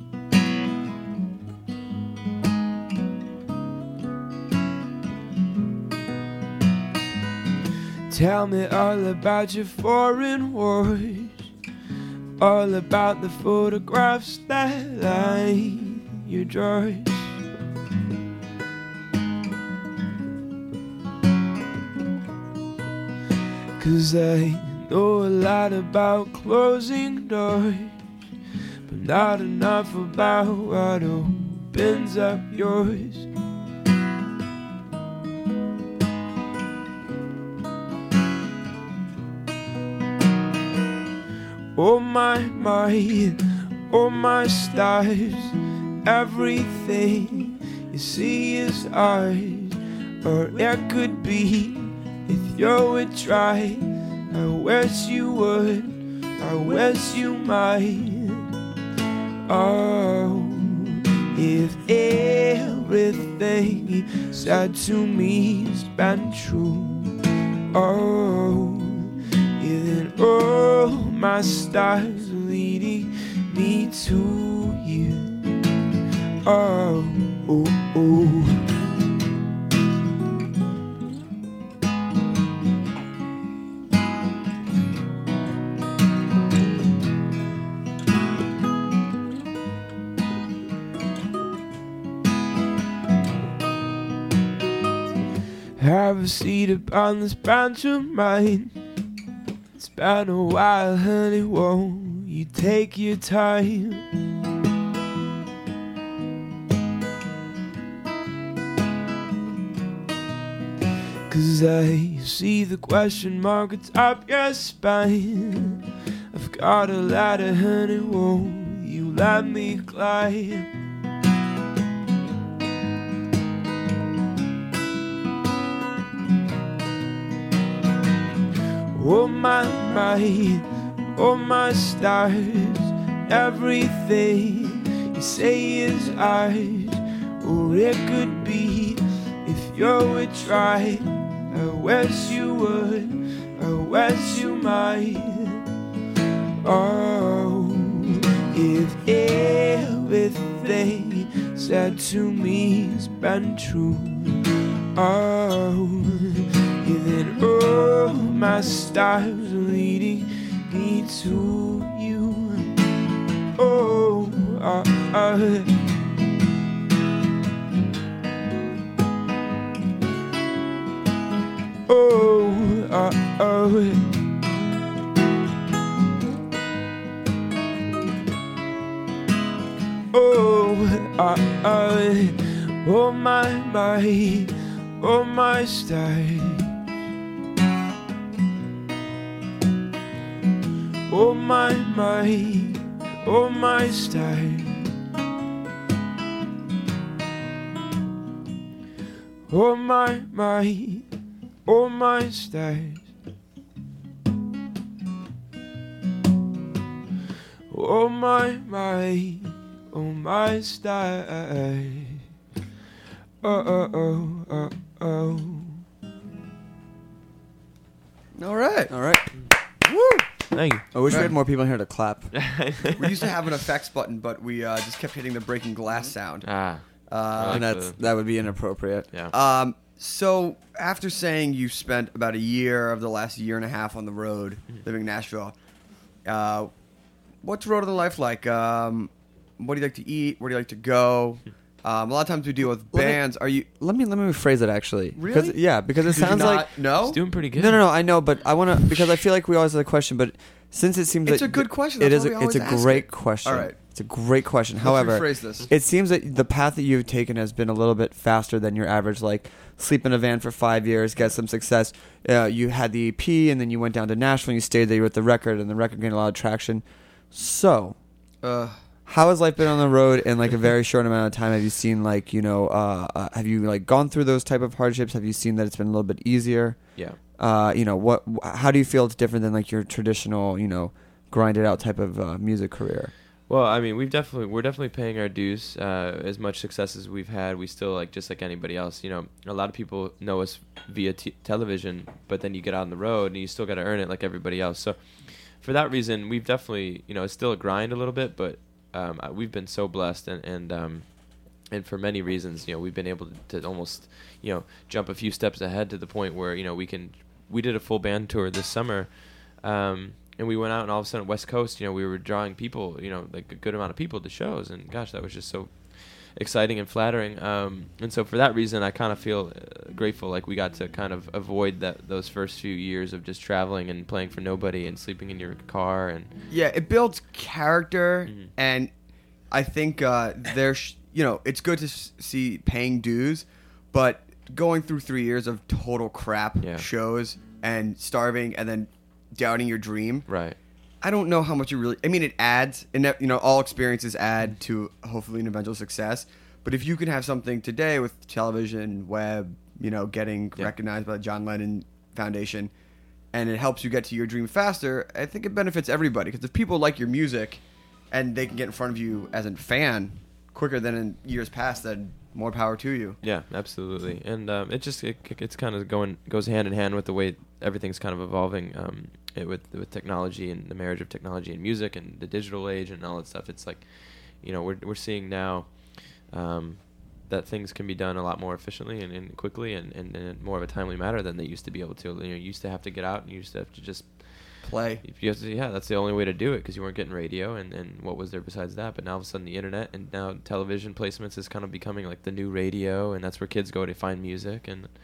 Tell me all about your foreign wars, all about the photographs that line your drawers. Cause I know a lot about closing doors, but not enough about what opens up yours. Oh my, my, oh my stars, everything you see is ours. Or it could be, if you would try, I wish you would, I wish you might. Oh, if everything you said to me has been true. Oh, then all my stars are leading me to you. Oh, oh, oh. a seat upon this branch of mine. It's been a while, honey, won't you take your time? Cause I see the question mark atop your spine. I've got a ladder, honey, won't you let me climb? Oh my, my, oh my stars, everything you say is ours. Or it could be if you would try. I wish you would, I wish you might. Oh, if everything said to me has been true, oh, then all my stars are leading me to you. Oh, uh, uh. Oh, uh, oh. Oh, uh, uh. Oh, my, my, oh, my stars. Oh, my, my, oh, my stars. Oh, my, my, oh, my stars. Oh, my, my, oh, my stars. Oh, oh, oh, oh, oh. All right. All right. Woo! Thank you. I wish we had more people in here to clap. We used to have an effects button, but we uh, just kept hitting the breaking glass sound. Ah, Uh, like and that's the- that would be inappropriate. yeah. Um, so after saying you spent about a year of the last year and a half on the road living in Nashville, uh, what's road of the life like? Um, what do you like to eat? Where do you like to go? Um, a lot of times we deal with Let me- bands. Are you Let me let me rephrase it actually. Really? Because, yeah, because it Did you sounds not like know? It's doing pretty good. no, no, no. I know, but I want to because I feel like we always have the question. But since it seems It's like a good question. it That's is. why A, we it's a always ask great it. question. All right. It's a great question. Let's However, rephrase this. it seems that the path that you've taken has been a little bit faster than your average. Like sleep in a van for five years, get some success. Uh, you had the E P, and then you went down to Nashville. and You stayed there with the record, and the record gained a lot of traction. So, Uh, how has life been on the road in like a very short amount of time? Have you seen like you know, uh, uh, have you like gone through those type of hardships? Have you seen that it's been a little bit easier? Yeah. Uh, you know, what? wh- How do you feel it's different than like your traditional, you know, grinded out type of uh, music career? Well, I mean, we've definitely we're definitely paying our dues. Uh, as much success as we've had, we still like just like anybody else. You know, a lot of people know us via t- television, but then you get out on the road and you still got to earn it like everybody else. So, for that reason, we've definitely you know it's still a grind a little bit, but um, I- we've been so blessed and and um, and for many reasons, you know, we've been able to, to almost you know jump a few steps ahead to the point where you know we can. We did a full band tour this summer. Um, And we went out, and all of a sudden, West Coast, you know, we were drawing people, you know, like a good amount of people to shows, and gosh, that was just so exciting and flattering. Um, and so, for that reason, I kind of feel uh, grateful, like we got to kind of avoid that those first few years of just traveling and playing for nobody and sleeping in your car, and yeah, it builds character, Mhm. and I think uh, there's, you know, it's good to s- see paying dues, but going through three years of total crap Yeah. shows and starving and then doubting your dream. right, I don't know how much it really. I mean, it adds, and that, you know, all experiences add to hopefully an eventual success. But if you can have something today with television, web, you know, getting Yeah. recognized by the John Lennon Foundation, and it helps you get to your dream faster, I think it benefits everybody. Because if people like your music, and they can get in front of you as a fan quicker than in years past, then more power to you. yeah, absolutely. And um, it just it, it's kind of going goes hand in hand with the way everything's kind of evolving. Um, it, with with technology and the marriage of technology and music and the digital age and all that stuff. It's like, you know, we're we're seeing now um, that things can be done a lot more efficiently and, and quickly and, and, and in more of a timely manner than they used to be able to. You know, you used to have to get out and you used to have to just Play. you have to, yeah, that's the only way to do it because you weren't getting radio and, and what was there besides that? But now all of a sudden the internet and now television placements is kind of becoming like the new radio, and that's where kids go to find music. And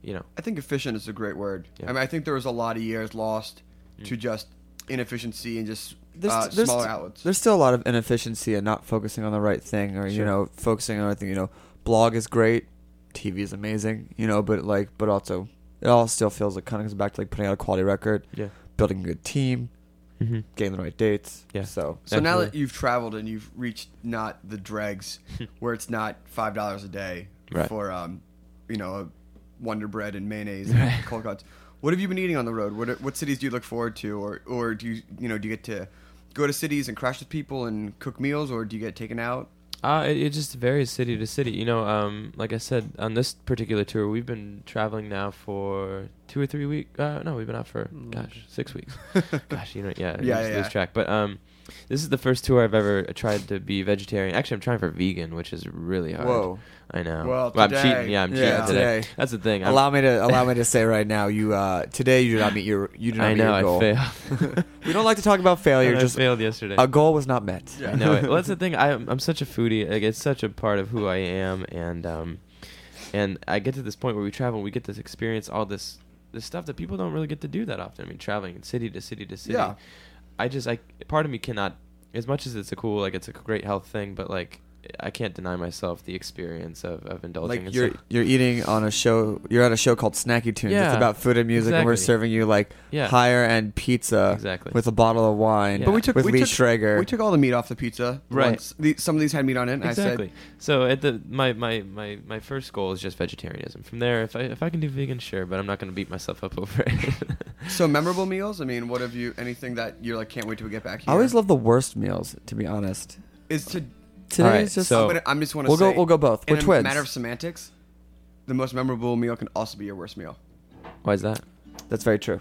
you know. I think efficient is a great word. Yeah. I mean, I think there was a lot of years lost Mm. to just inefficiency and just There's, uh, there's, smaller outlets. there's still a lot of inefficiency and not focusing on the right thing, or you Sure. know, focusing on everything. You know, blog is great, T V is amazing. You know, but like, but also, it all still feels like kind of comes back to like putting out a quality record, Yeah. building a good team, Mm-hmm. getting the right dates. Yeah. So So now that Definitely. you've traveled and you've reached not the dregs, where it's not five dollars a day Right. for um, you know, a Wonder Bread and mayonnaise Right. and cold cuts. What have you been eating on the road? What are- what cities do you look forward to, or or do you you know do you get to go to cities and crash with people and cook meals, or do you get taken out? Uh, it, it just varies city to city. You know, um, like I said, on this particular tour, we've been traveling now for two or three weeks. Uh, no, we've been out for, gosh, six weeks. Gosh, you know, yeah, you Yeah, just yeah, lose yeah. track. But um, this is the first tour I've ever tried to be vegetarian. Actually, I'm trying for vegan, which is really hard. Whoa. I know. Well, I'm today- cheating. Yeah, I'm Yeah, cheating today. today. That's the thing. I'm, allow me to allow me to say right now, you uh, today you did not meet your you did not I meet know, your I goal. failed. We don't like to talk about failure. I Just failed yesterday. a goal was not met. Yeah. I know it. Well, that's the thing. I, I'm such a foodie. Like, it's such a part of who I am, and um, and I get to this point where we travel, and we get to experience all this this stuff that people don't really get to do that often. I mean, traveling city to city to city. Yeah. I just, I part of me cannot, as much as it's a cool, like it's a great health thing, but like I can't deny myself the experience of, of indulging. in Like you're stuff. you're eating on a show. You're at a show called Snacky Tunes. Yeah, It's about food and music, and we're exactly. serving you like Yeah. higher end pizza Exactly. with a bottle of wine. Yeah. But we took with we Lee took, Schrager. we took all the meat off the pizza. Right. Once. The, some of these had meat on it. And Exactly. I said, So at the my, my, my, my first goal is just vegetarianism. From there, if I if I can do vegan, sure, but I'm not going to beat myself up over it. so memorable meals. I mean, what have you? Anything that you're like can't wait till we get back here? I always love the worst meals, to be honest. is to. Today All right, is just so- I'm, gonna, I'm just want to we'll say. go we'll go both. In We're a twins. matter of semantics, the most memorable meal can also be your worst meal. Why is that? That's very true.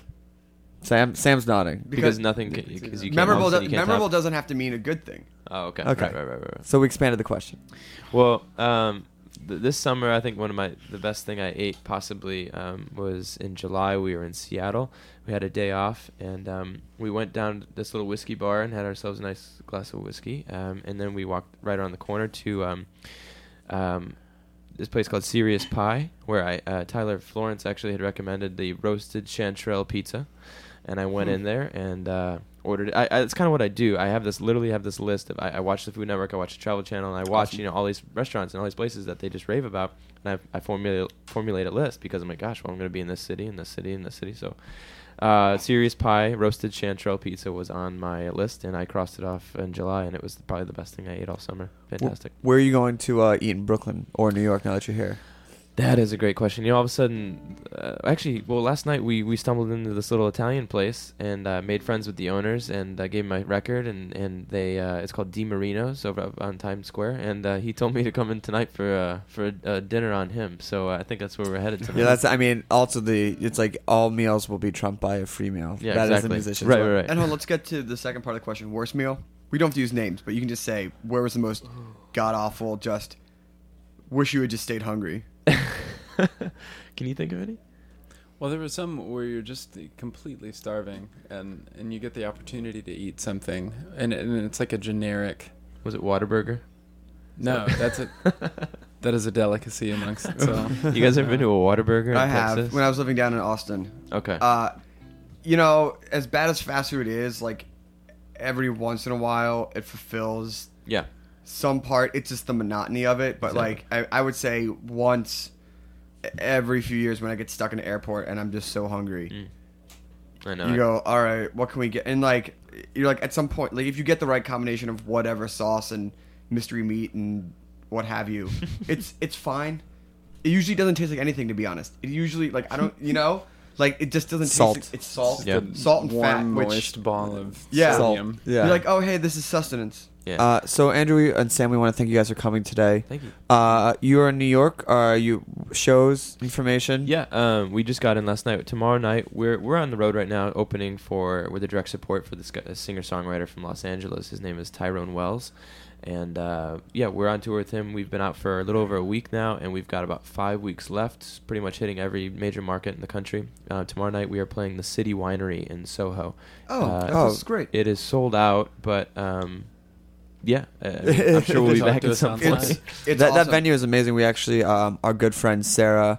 Sam Sam's nodding. Because, Because nothing can, because you can't memorable, also- do- you can't memorable top- doesn't have to mean a good thing. Oh, okay. Okay. Right, right, right, right, right. So we expanded the question. Well, um, th- this summer, I think one of my the best thing I ate possibly um, was in July. We were in Seattle. We had a day off, and um, we went down to this little whiskey bar and had ourselves a nice glass of whiskey. Um, and then we walked right around the corner to um, um, this place called Serious Pie, where I uh, Tyler Florence actually had recommended the roasted chanterelle pizza, and I went Hmm. in there and uh, ordered it. I, I, it's kind of what I do. I have this literally have this list of I, I watch the Food Network, I watch the Travel Channel, and I watch Awesome. you know all these restaurants and all these places that they just rave about, and I I formulate formulate a list because I'm like, gosh, well I'm going to be in this city, in this city, in this city, so. Uh, Serious Pie roasted chanterelle pizza was on my list, and I crossed it off in July, and it was probably the best thing I ate all summer. Fantastic. Where are you going to uh, eat in Brooklyn or New York now that you're here? That is a great question. You know, all of a sudden, uh, actually, well, last night we, we stumbled into this little Italian place and uh, made friends with the owners, and I gave him my record, and and they uh, it's called Di Marino's over up on Times Square, and uh, he told me to come in tonight for uh, for a, a dinner on him. So uh, I think that's where we're headed tonight. Yeah, that's. I mean, also the it's like all meals will be trumped by a free meal. Yeah, That is exactly. the musician's Right, way. right, right. And hold on, let's get to the second part of the question. Worst meal? We don't have to use names, but you can just say where was the most god awful. Just wish you had just stayed hungry. Can you think of any? Well, there was some where you're just completely starving, and, and you get the opportunity to eat something, and, and it's like a generic. Was it Whataburger? No, that's a that is a delicacy amongst itself. You guys ever been to a Whataburger in I have Texas? when I was living down in Austin. Okay. Uh, you know, as bad as fast food is, like every once in a while, it fulfills yeah. some part. It's just the monotony of it. But Exactly. like, I, I would say once every few years when I get stuck in an airport and I'm just so hungry, Mm. I know. you go, all right, what can we get? And like, you're like at some point, like if you get the right combination of whatever sauce and mystery meat and what have you, it's it's fine. It usually doesn't taste like anything, to be honest. It usually like I don't, you know, like it just doesn't Salt. taste. Like, it's salt, Yeah. salt and Warm, fat, which moist ball of Yeah. sodium. Yeah. you're like, oh hey, this is sustenance. Yeah. Uh, so Andrew and Sam, we want to thank you guys for coming today. Thank you. Uh, you are in New York. Are you shows information? Yeah, um, we just got in last night. Tomorrow night, we're we're on the road right now, opening for with the direct support for this guy, a singer songwriter from Los Angeles. His name is Tyrone Wells, and uh, yeah, we're on tour with him. We've been out for a little over a week now, and we've got about five weeks left. Pretty much hitting every major market in the country. Uh, tomorrow night, we are playing the City Winery in Soho. Oh, Uh, that's great. It is sold out, but um, yeah, uh, I'm sure we'll be Talk back to at us some online. point. It's, it's that, that awesome. venue is amazing. We actually, um, our good friend Sarah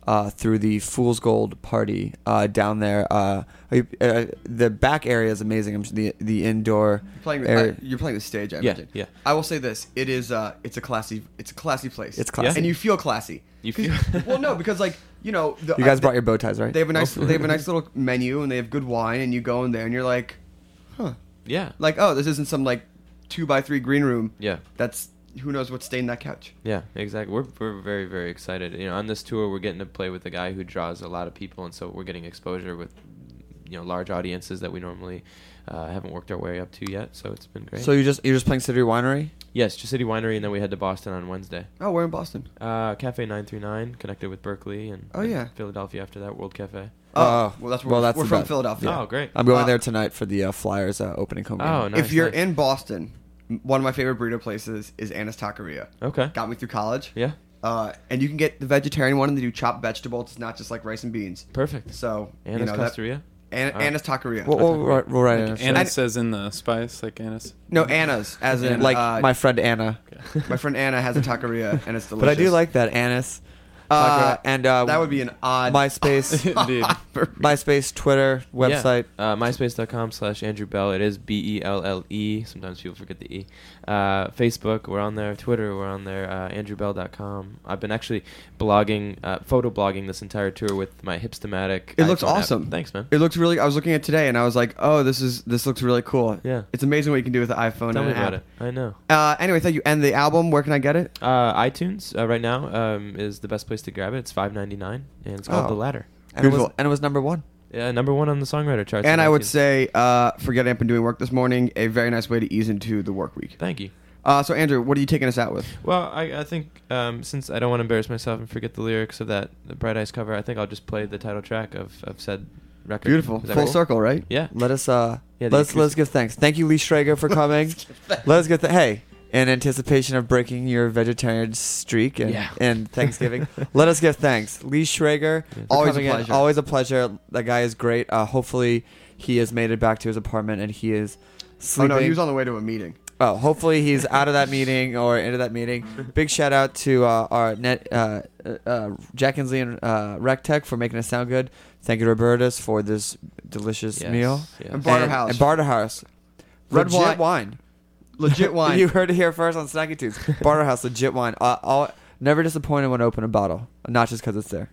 uh, through the Fool's Gold party uh, down there. Uh, are you- uh, the back area is amazing. I'm the the indoor You're playing, area. uh, you're playing the stage, I Yeah, imagine. yeah. I will say this: it is, uh, it's a classy, it's a classy place. It's classy. and you feel classy. You 'Cause- feel- well, no, because like you know, the, You guys uh, brought your bow ties, right? They have a nice, they have a nice little menu, and they have good wine, and you go in there, and you're like, huh, Yeah. like oh, this isn't some like two by three green room. Yeah. That's who knows what's stained that couch. Yeah, exactly. We're we're very very excited. You know, on this tour, we're getting to play with a guy who draws a lot of people, and so we're getting exposure with, you know, large audiences that we normally uh, haven't worked our way up to yet. So it's been great. So you just you're just playing City Winery? yes, Just City Winery, and then we head to Boston on Wednesday. Oh, we're in Boston. Uh, Cafe nine three nine, connected with Berkeley, and Oh, and yeah. Philadelphia after that, World Cafe. Oh, well, that's where well, we're, that's we're the from best. Philadelphia. Oh, great. I'm going Uh, there tonight for the uh, Flyers uh, opening home game. Oh, nice. if you're nice. in Boston, m- one of my favorite burrito places is Anna's Taqueria. Okay. Got me through college. Yeah. Uh, and you can get the vegetarian one, and they do chopped vegetables. It's not just like rice and beans. Perfect. So Anna's you know, that- Costeria? Anna, All right. Anna's Taqueria. We'll, we'll, we'll, we'll write it. in. Anna And- says in the spice, like Anna's. no, Anna's, as in like uh, my friend Anna. my friend Anna has a taqueria, and it's delicious. But I do like that Annis. Uh, and uh, that would be an odd MySpace, Indeed. MySpace, Twitter, website. Yeah. Uh, MySpace.com slash Andrew Bell. It is B E L L E. Sometimes people forget the E. Uh, Facebook, we're on there. Twitter, we're on there. Uh, Andrew Bell dot com. I've been actually blogging, uh, photo blogging this entire tour with my Hipstamatic. It looks iPhone app. awesome. Thanks, man. It looks really. I was looking at it today, and I was like, "Oh, this is this looks really cool." Yeah. It's amazing what you can do with the iPhone Tell and me an about app. it. I know. Uh, anyway, thank you. And the album, where can I get it? Uh, iTunes uh, right now um, is the best place to grab it. It's five ninety-nine, and it's called Oh. The Ladder. And it, was, Beautiful. and it was number one. Yeah, number one on the songwriter charts. And on I would iTunes. say, uh, forget Amp and doing work this morning. A very nice way to ease into the work week. Thank you. Uh, so Andrew, what are you taking us out with? Well, I, I think um, since I don't want to embarrass myself and forget the lyrics of that the Bright Eyes cover, I think I'll just play the title track of, of said record. Beautiful, Is that full cool? circle, right? Yeah. Let us uh, Yeah, the let's let's acoustic- give thanks. Thank you, Lee Schrager, for coming. Let us give th- hey. In anticipation of breaking your vegetarian streak and, Yeah. and Thanksgiving, let us give thanks. Lee Schrager, for Always a coming in. pleasure. Always a pleasure. That guy is great. Uh, hopefully, he has made it back to his apartment and he is Oh sleeping. no, he was on the way to a meeting. Oh, hopefully he's out of that meeting or into that meeting. Big shout out to uh, our net uh, uh, Jack Insley and uh, RecTech for making us sound good. Thank you to Robertus for this delicious Yes, meal. yes. And Barter and, House. And Barter House. Red Legit wine. wine. Legit wine. You heard it here first on Snacky Tunes. Barter House, legit wine. Uh, I'll, never disappointed when I open a bottle. Not just because it's there.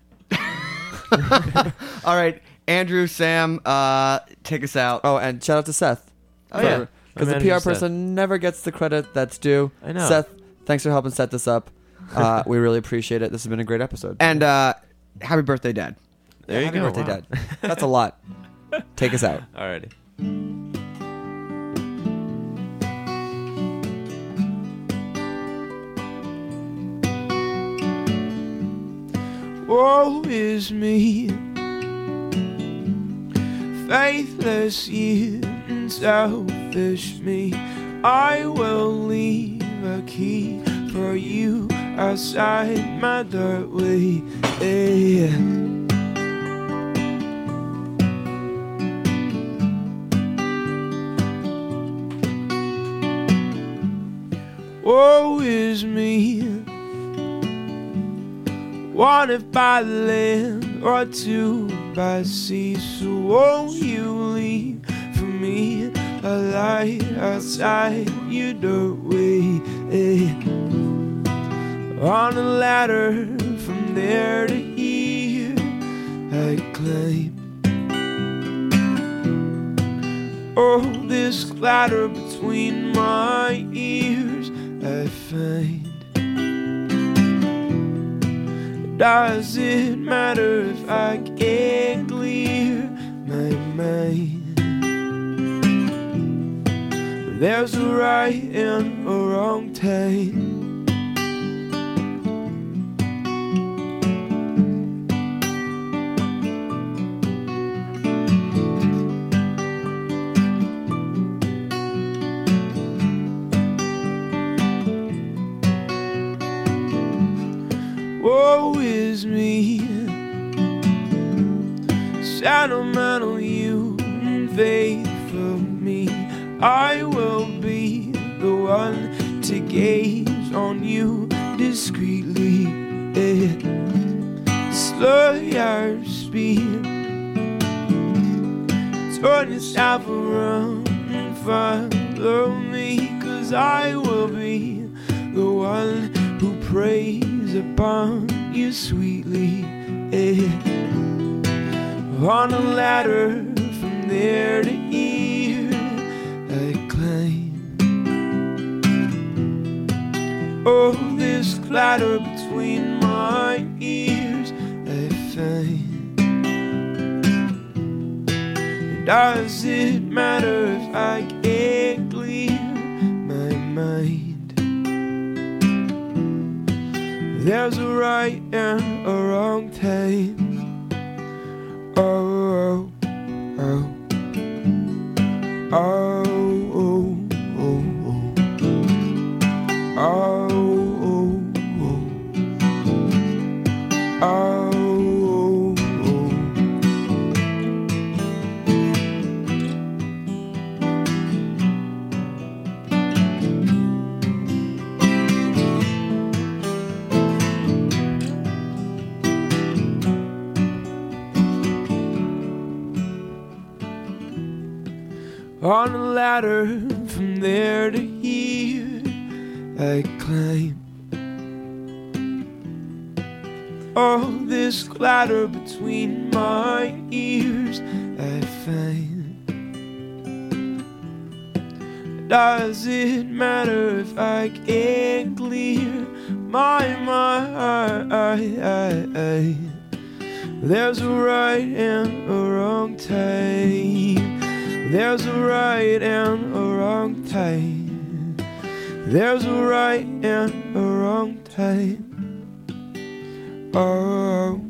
All right, Andrew, Sam, uh, take us out. Oh, and shout out to Seth. Oh, yeah. Because My the P R manager, Seth. person never gets the credit that's due. I know. Seth, thanks for helping set this up. Uh, we really appreciate it. This has been a great episode. And uh, happy birthday, Dad. There you Happy go. birthday, Wow. Dad. That's a lot. Take us out. Alrighty. Woe is me, faithless you and selfish me. I will leave a key for you outside my doorway. Yeah. Woe is me, wanted by the land or two by sea. So won't you leave for me a light outside your doorway? Eh. On a ladder from there to here I climb. Oh, this clatter between my ears I find. Does it matter if I can't clear my mind? There's a right and a wrong time. Woe is me, sentimental you and faithful me. I will be the one to gaze on you discreetly. Yeah. slow your speed. Turn yourself around and follow me, 'cause I will be the one who prays upon you sweetly. Eh. On a ladder from there to here I climb. Oh, this clatter between my ears I find. Does it matter if I can't clear my mind? There's a right and a wrong time. Oh, oh, oh, oh, oh, oh, oh, oh, oh, oh, oh. On a ladder from there to here I climb. Oh, this clatter between my ears I find. Does it matter if I can't clear my mind? There's a right and a wrong time. There's a right and a wrong time. There's a right and a wrong time. Oh,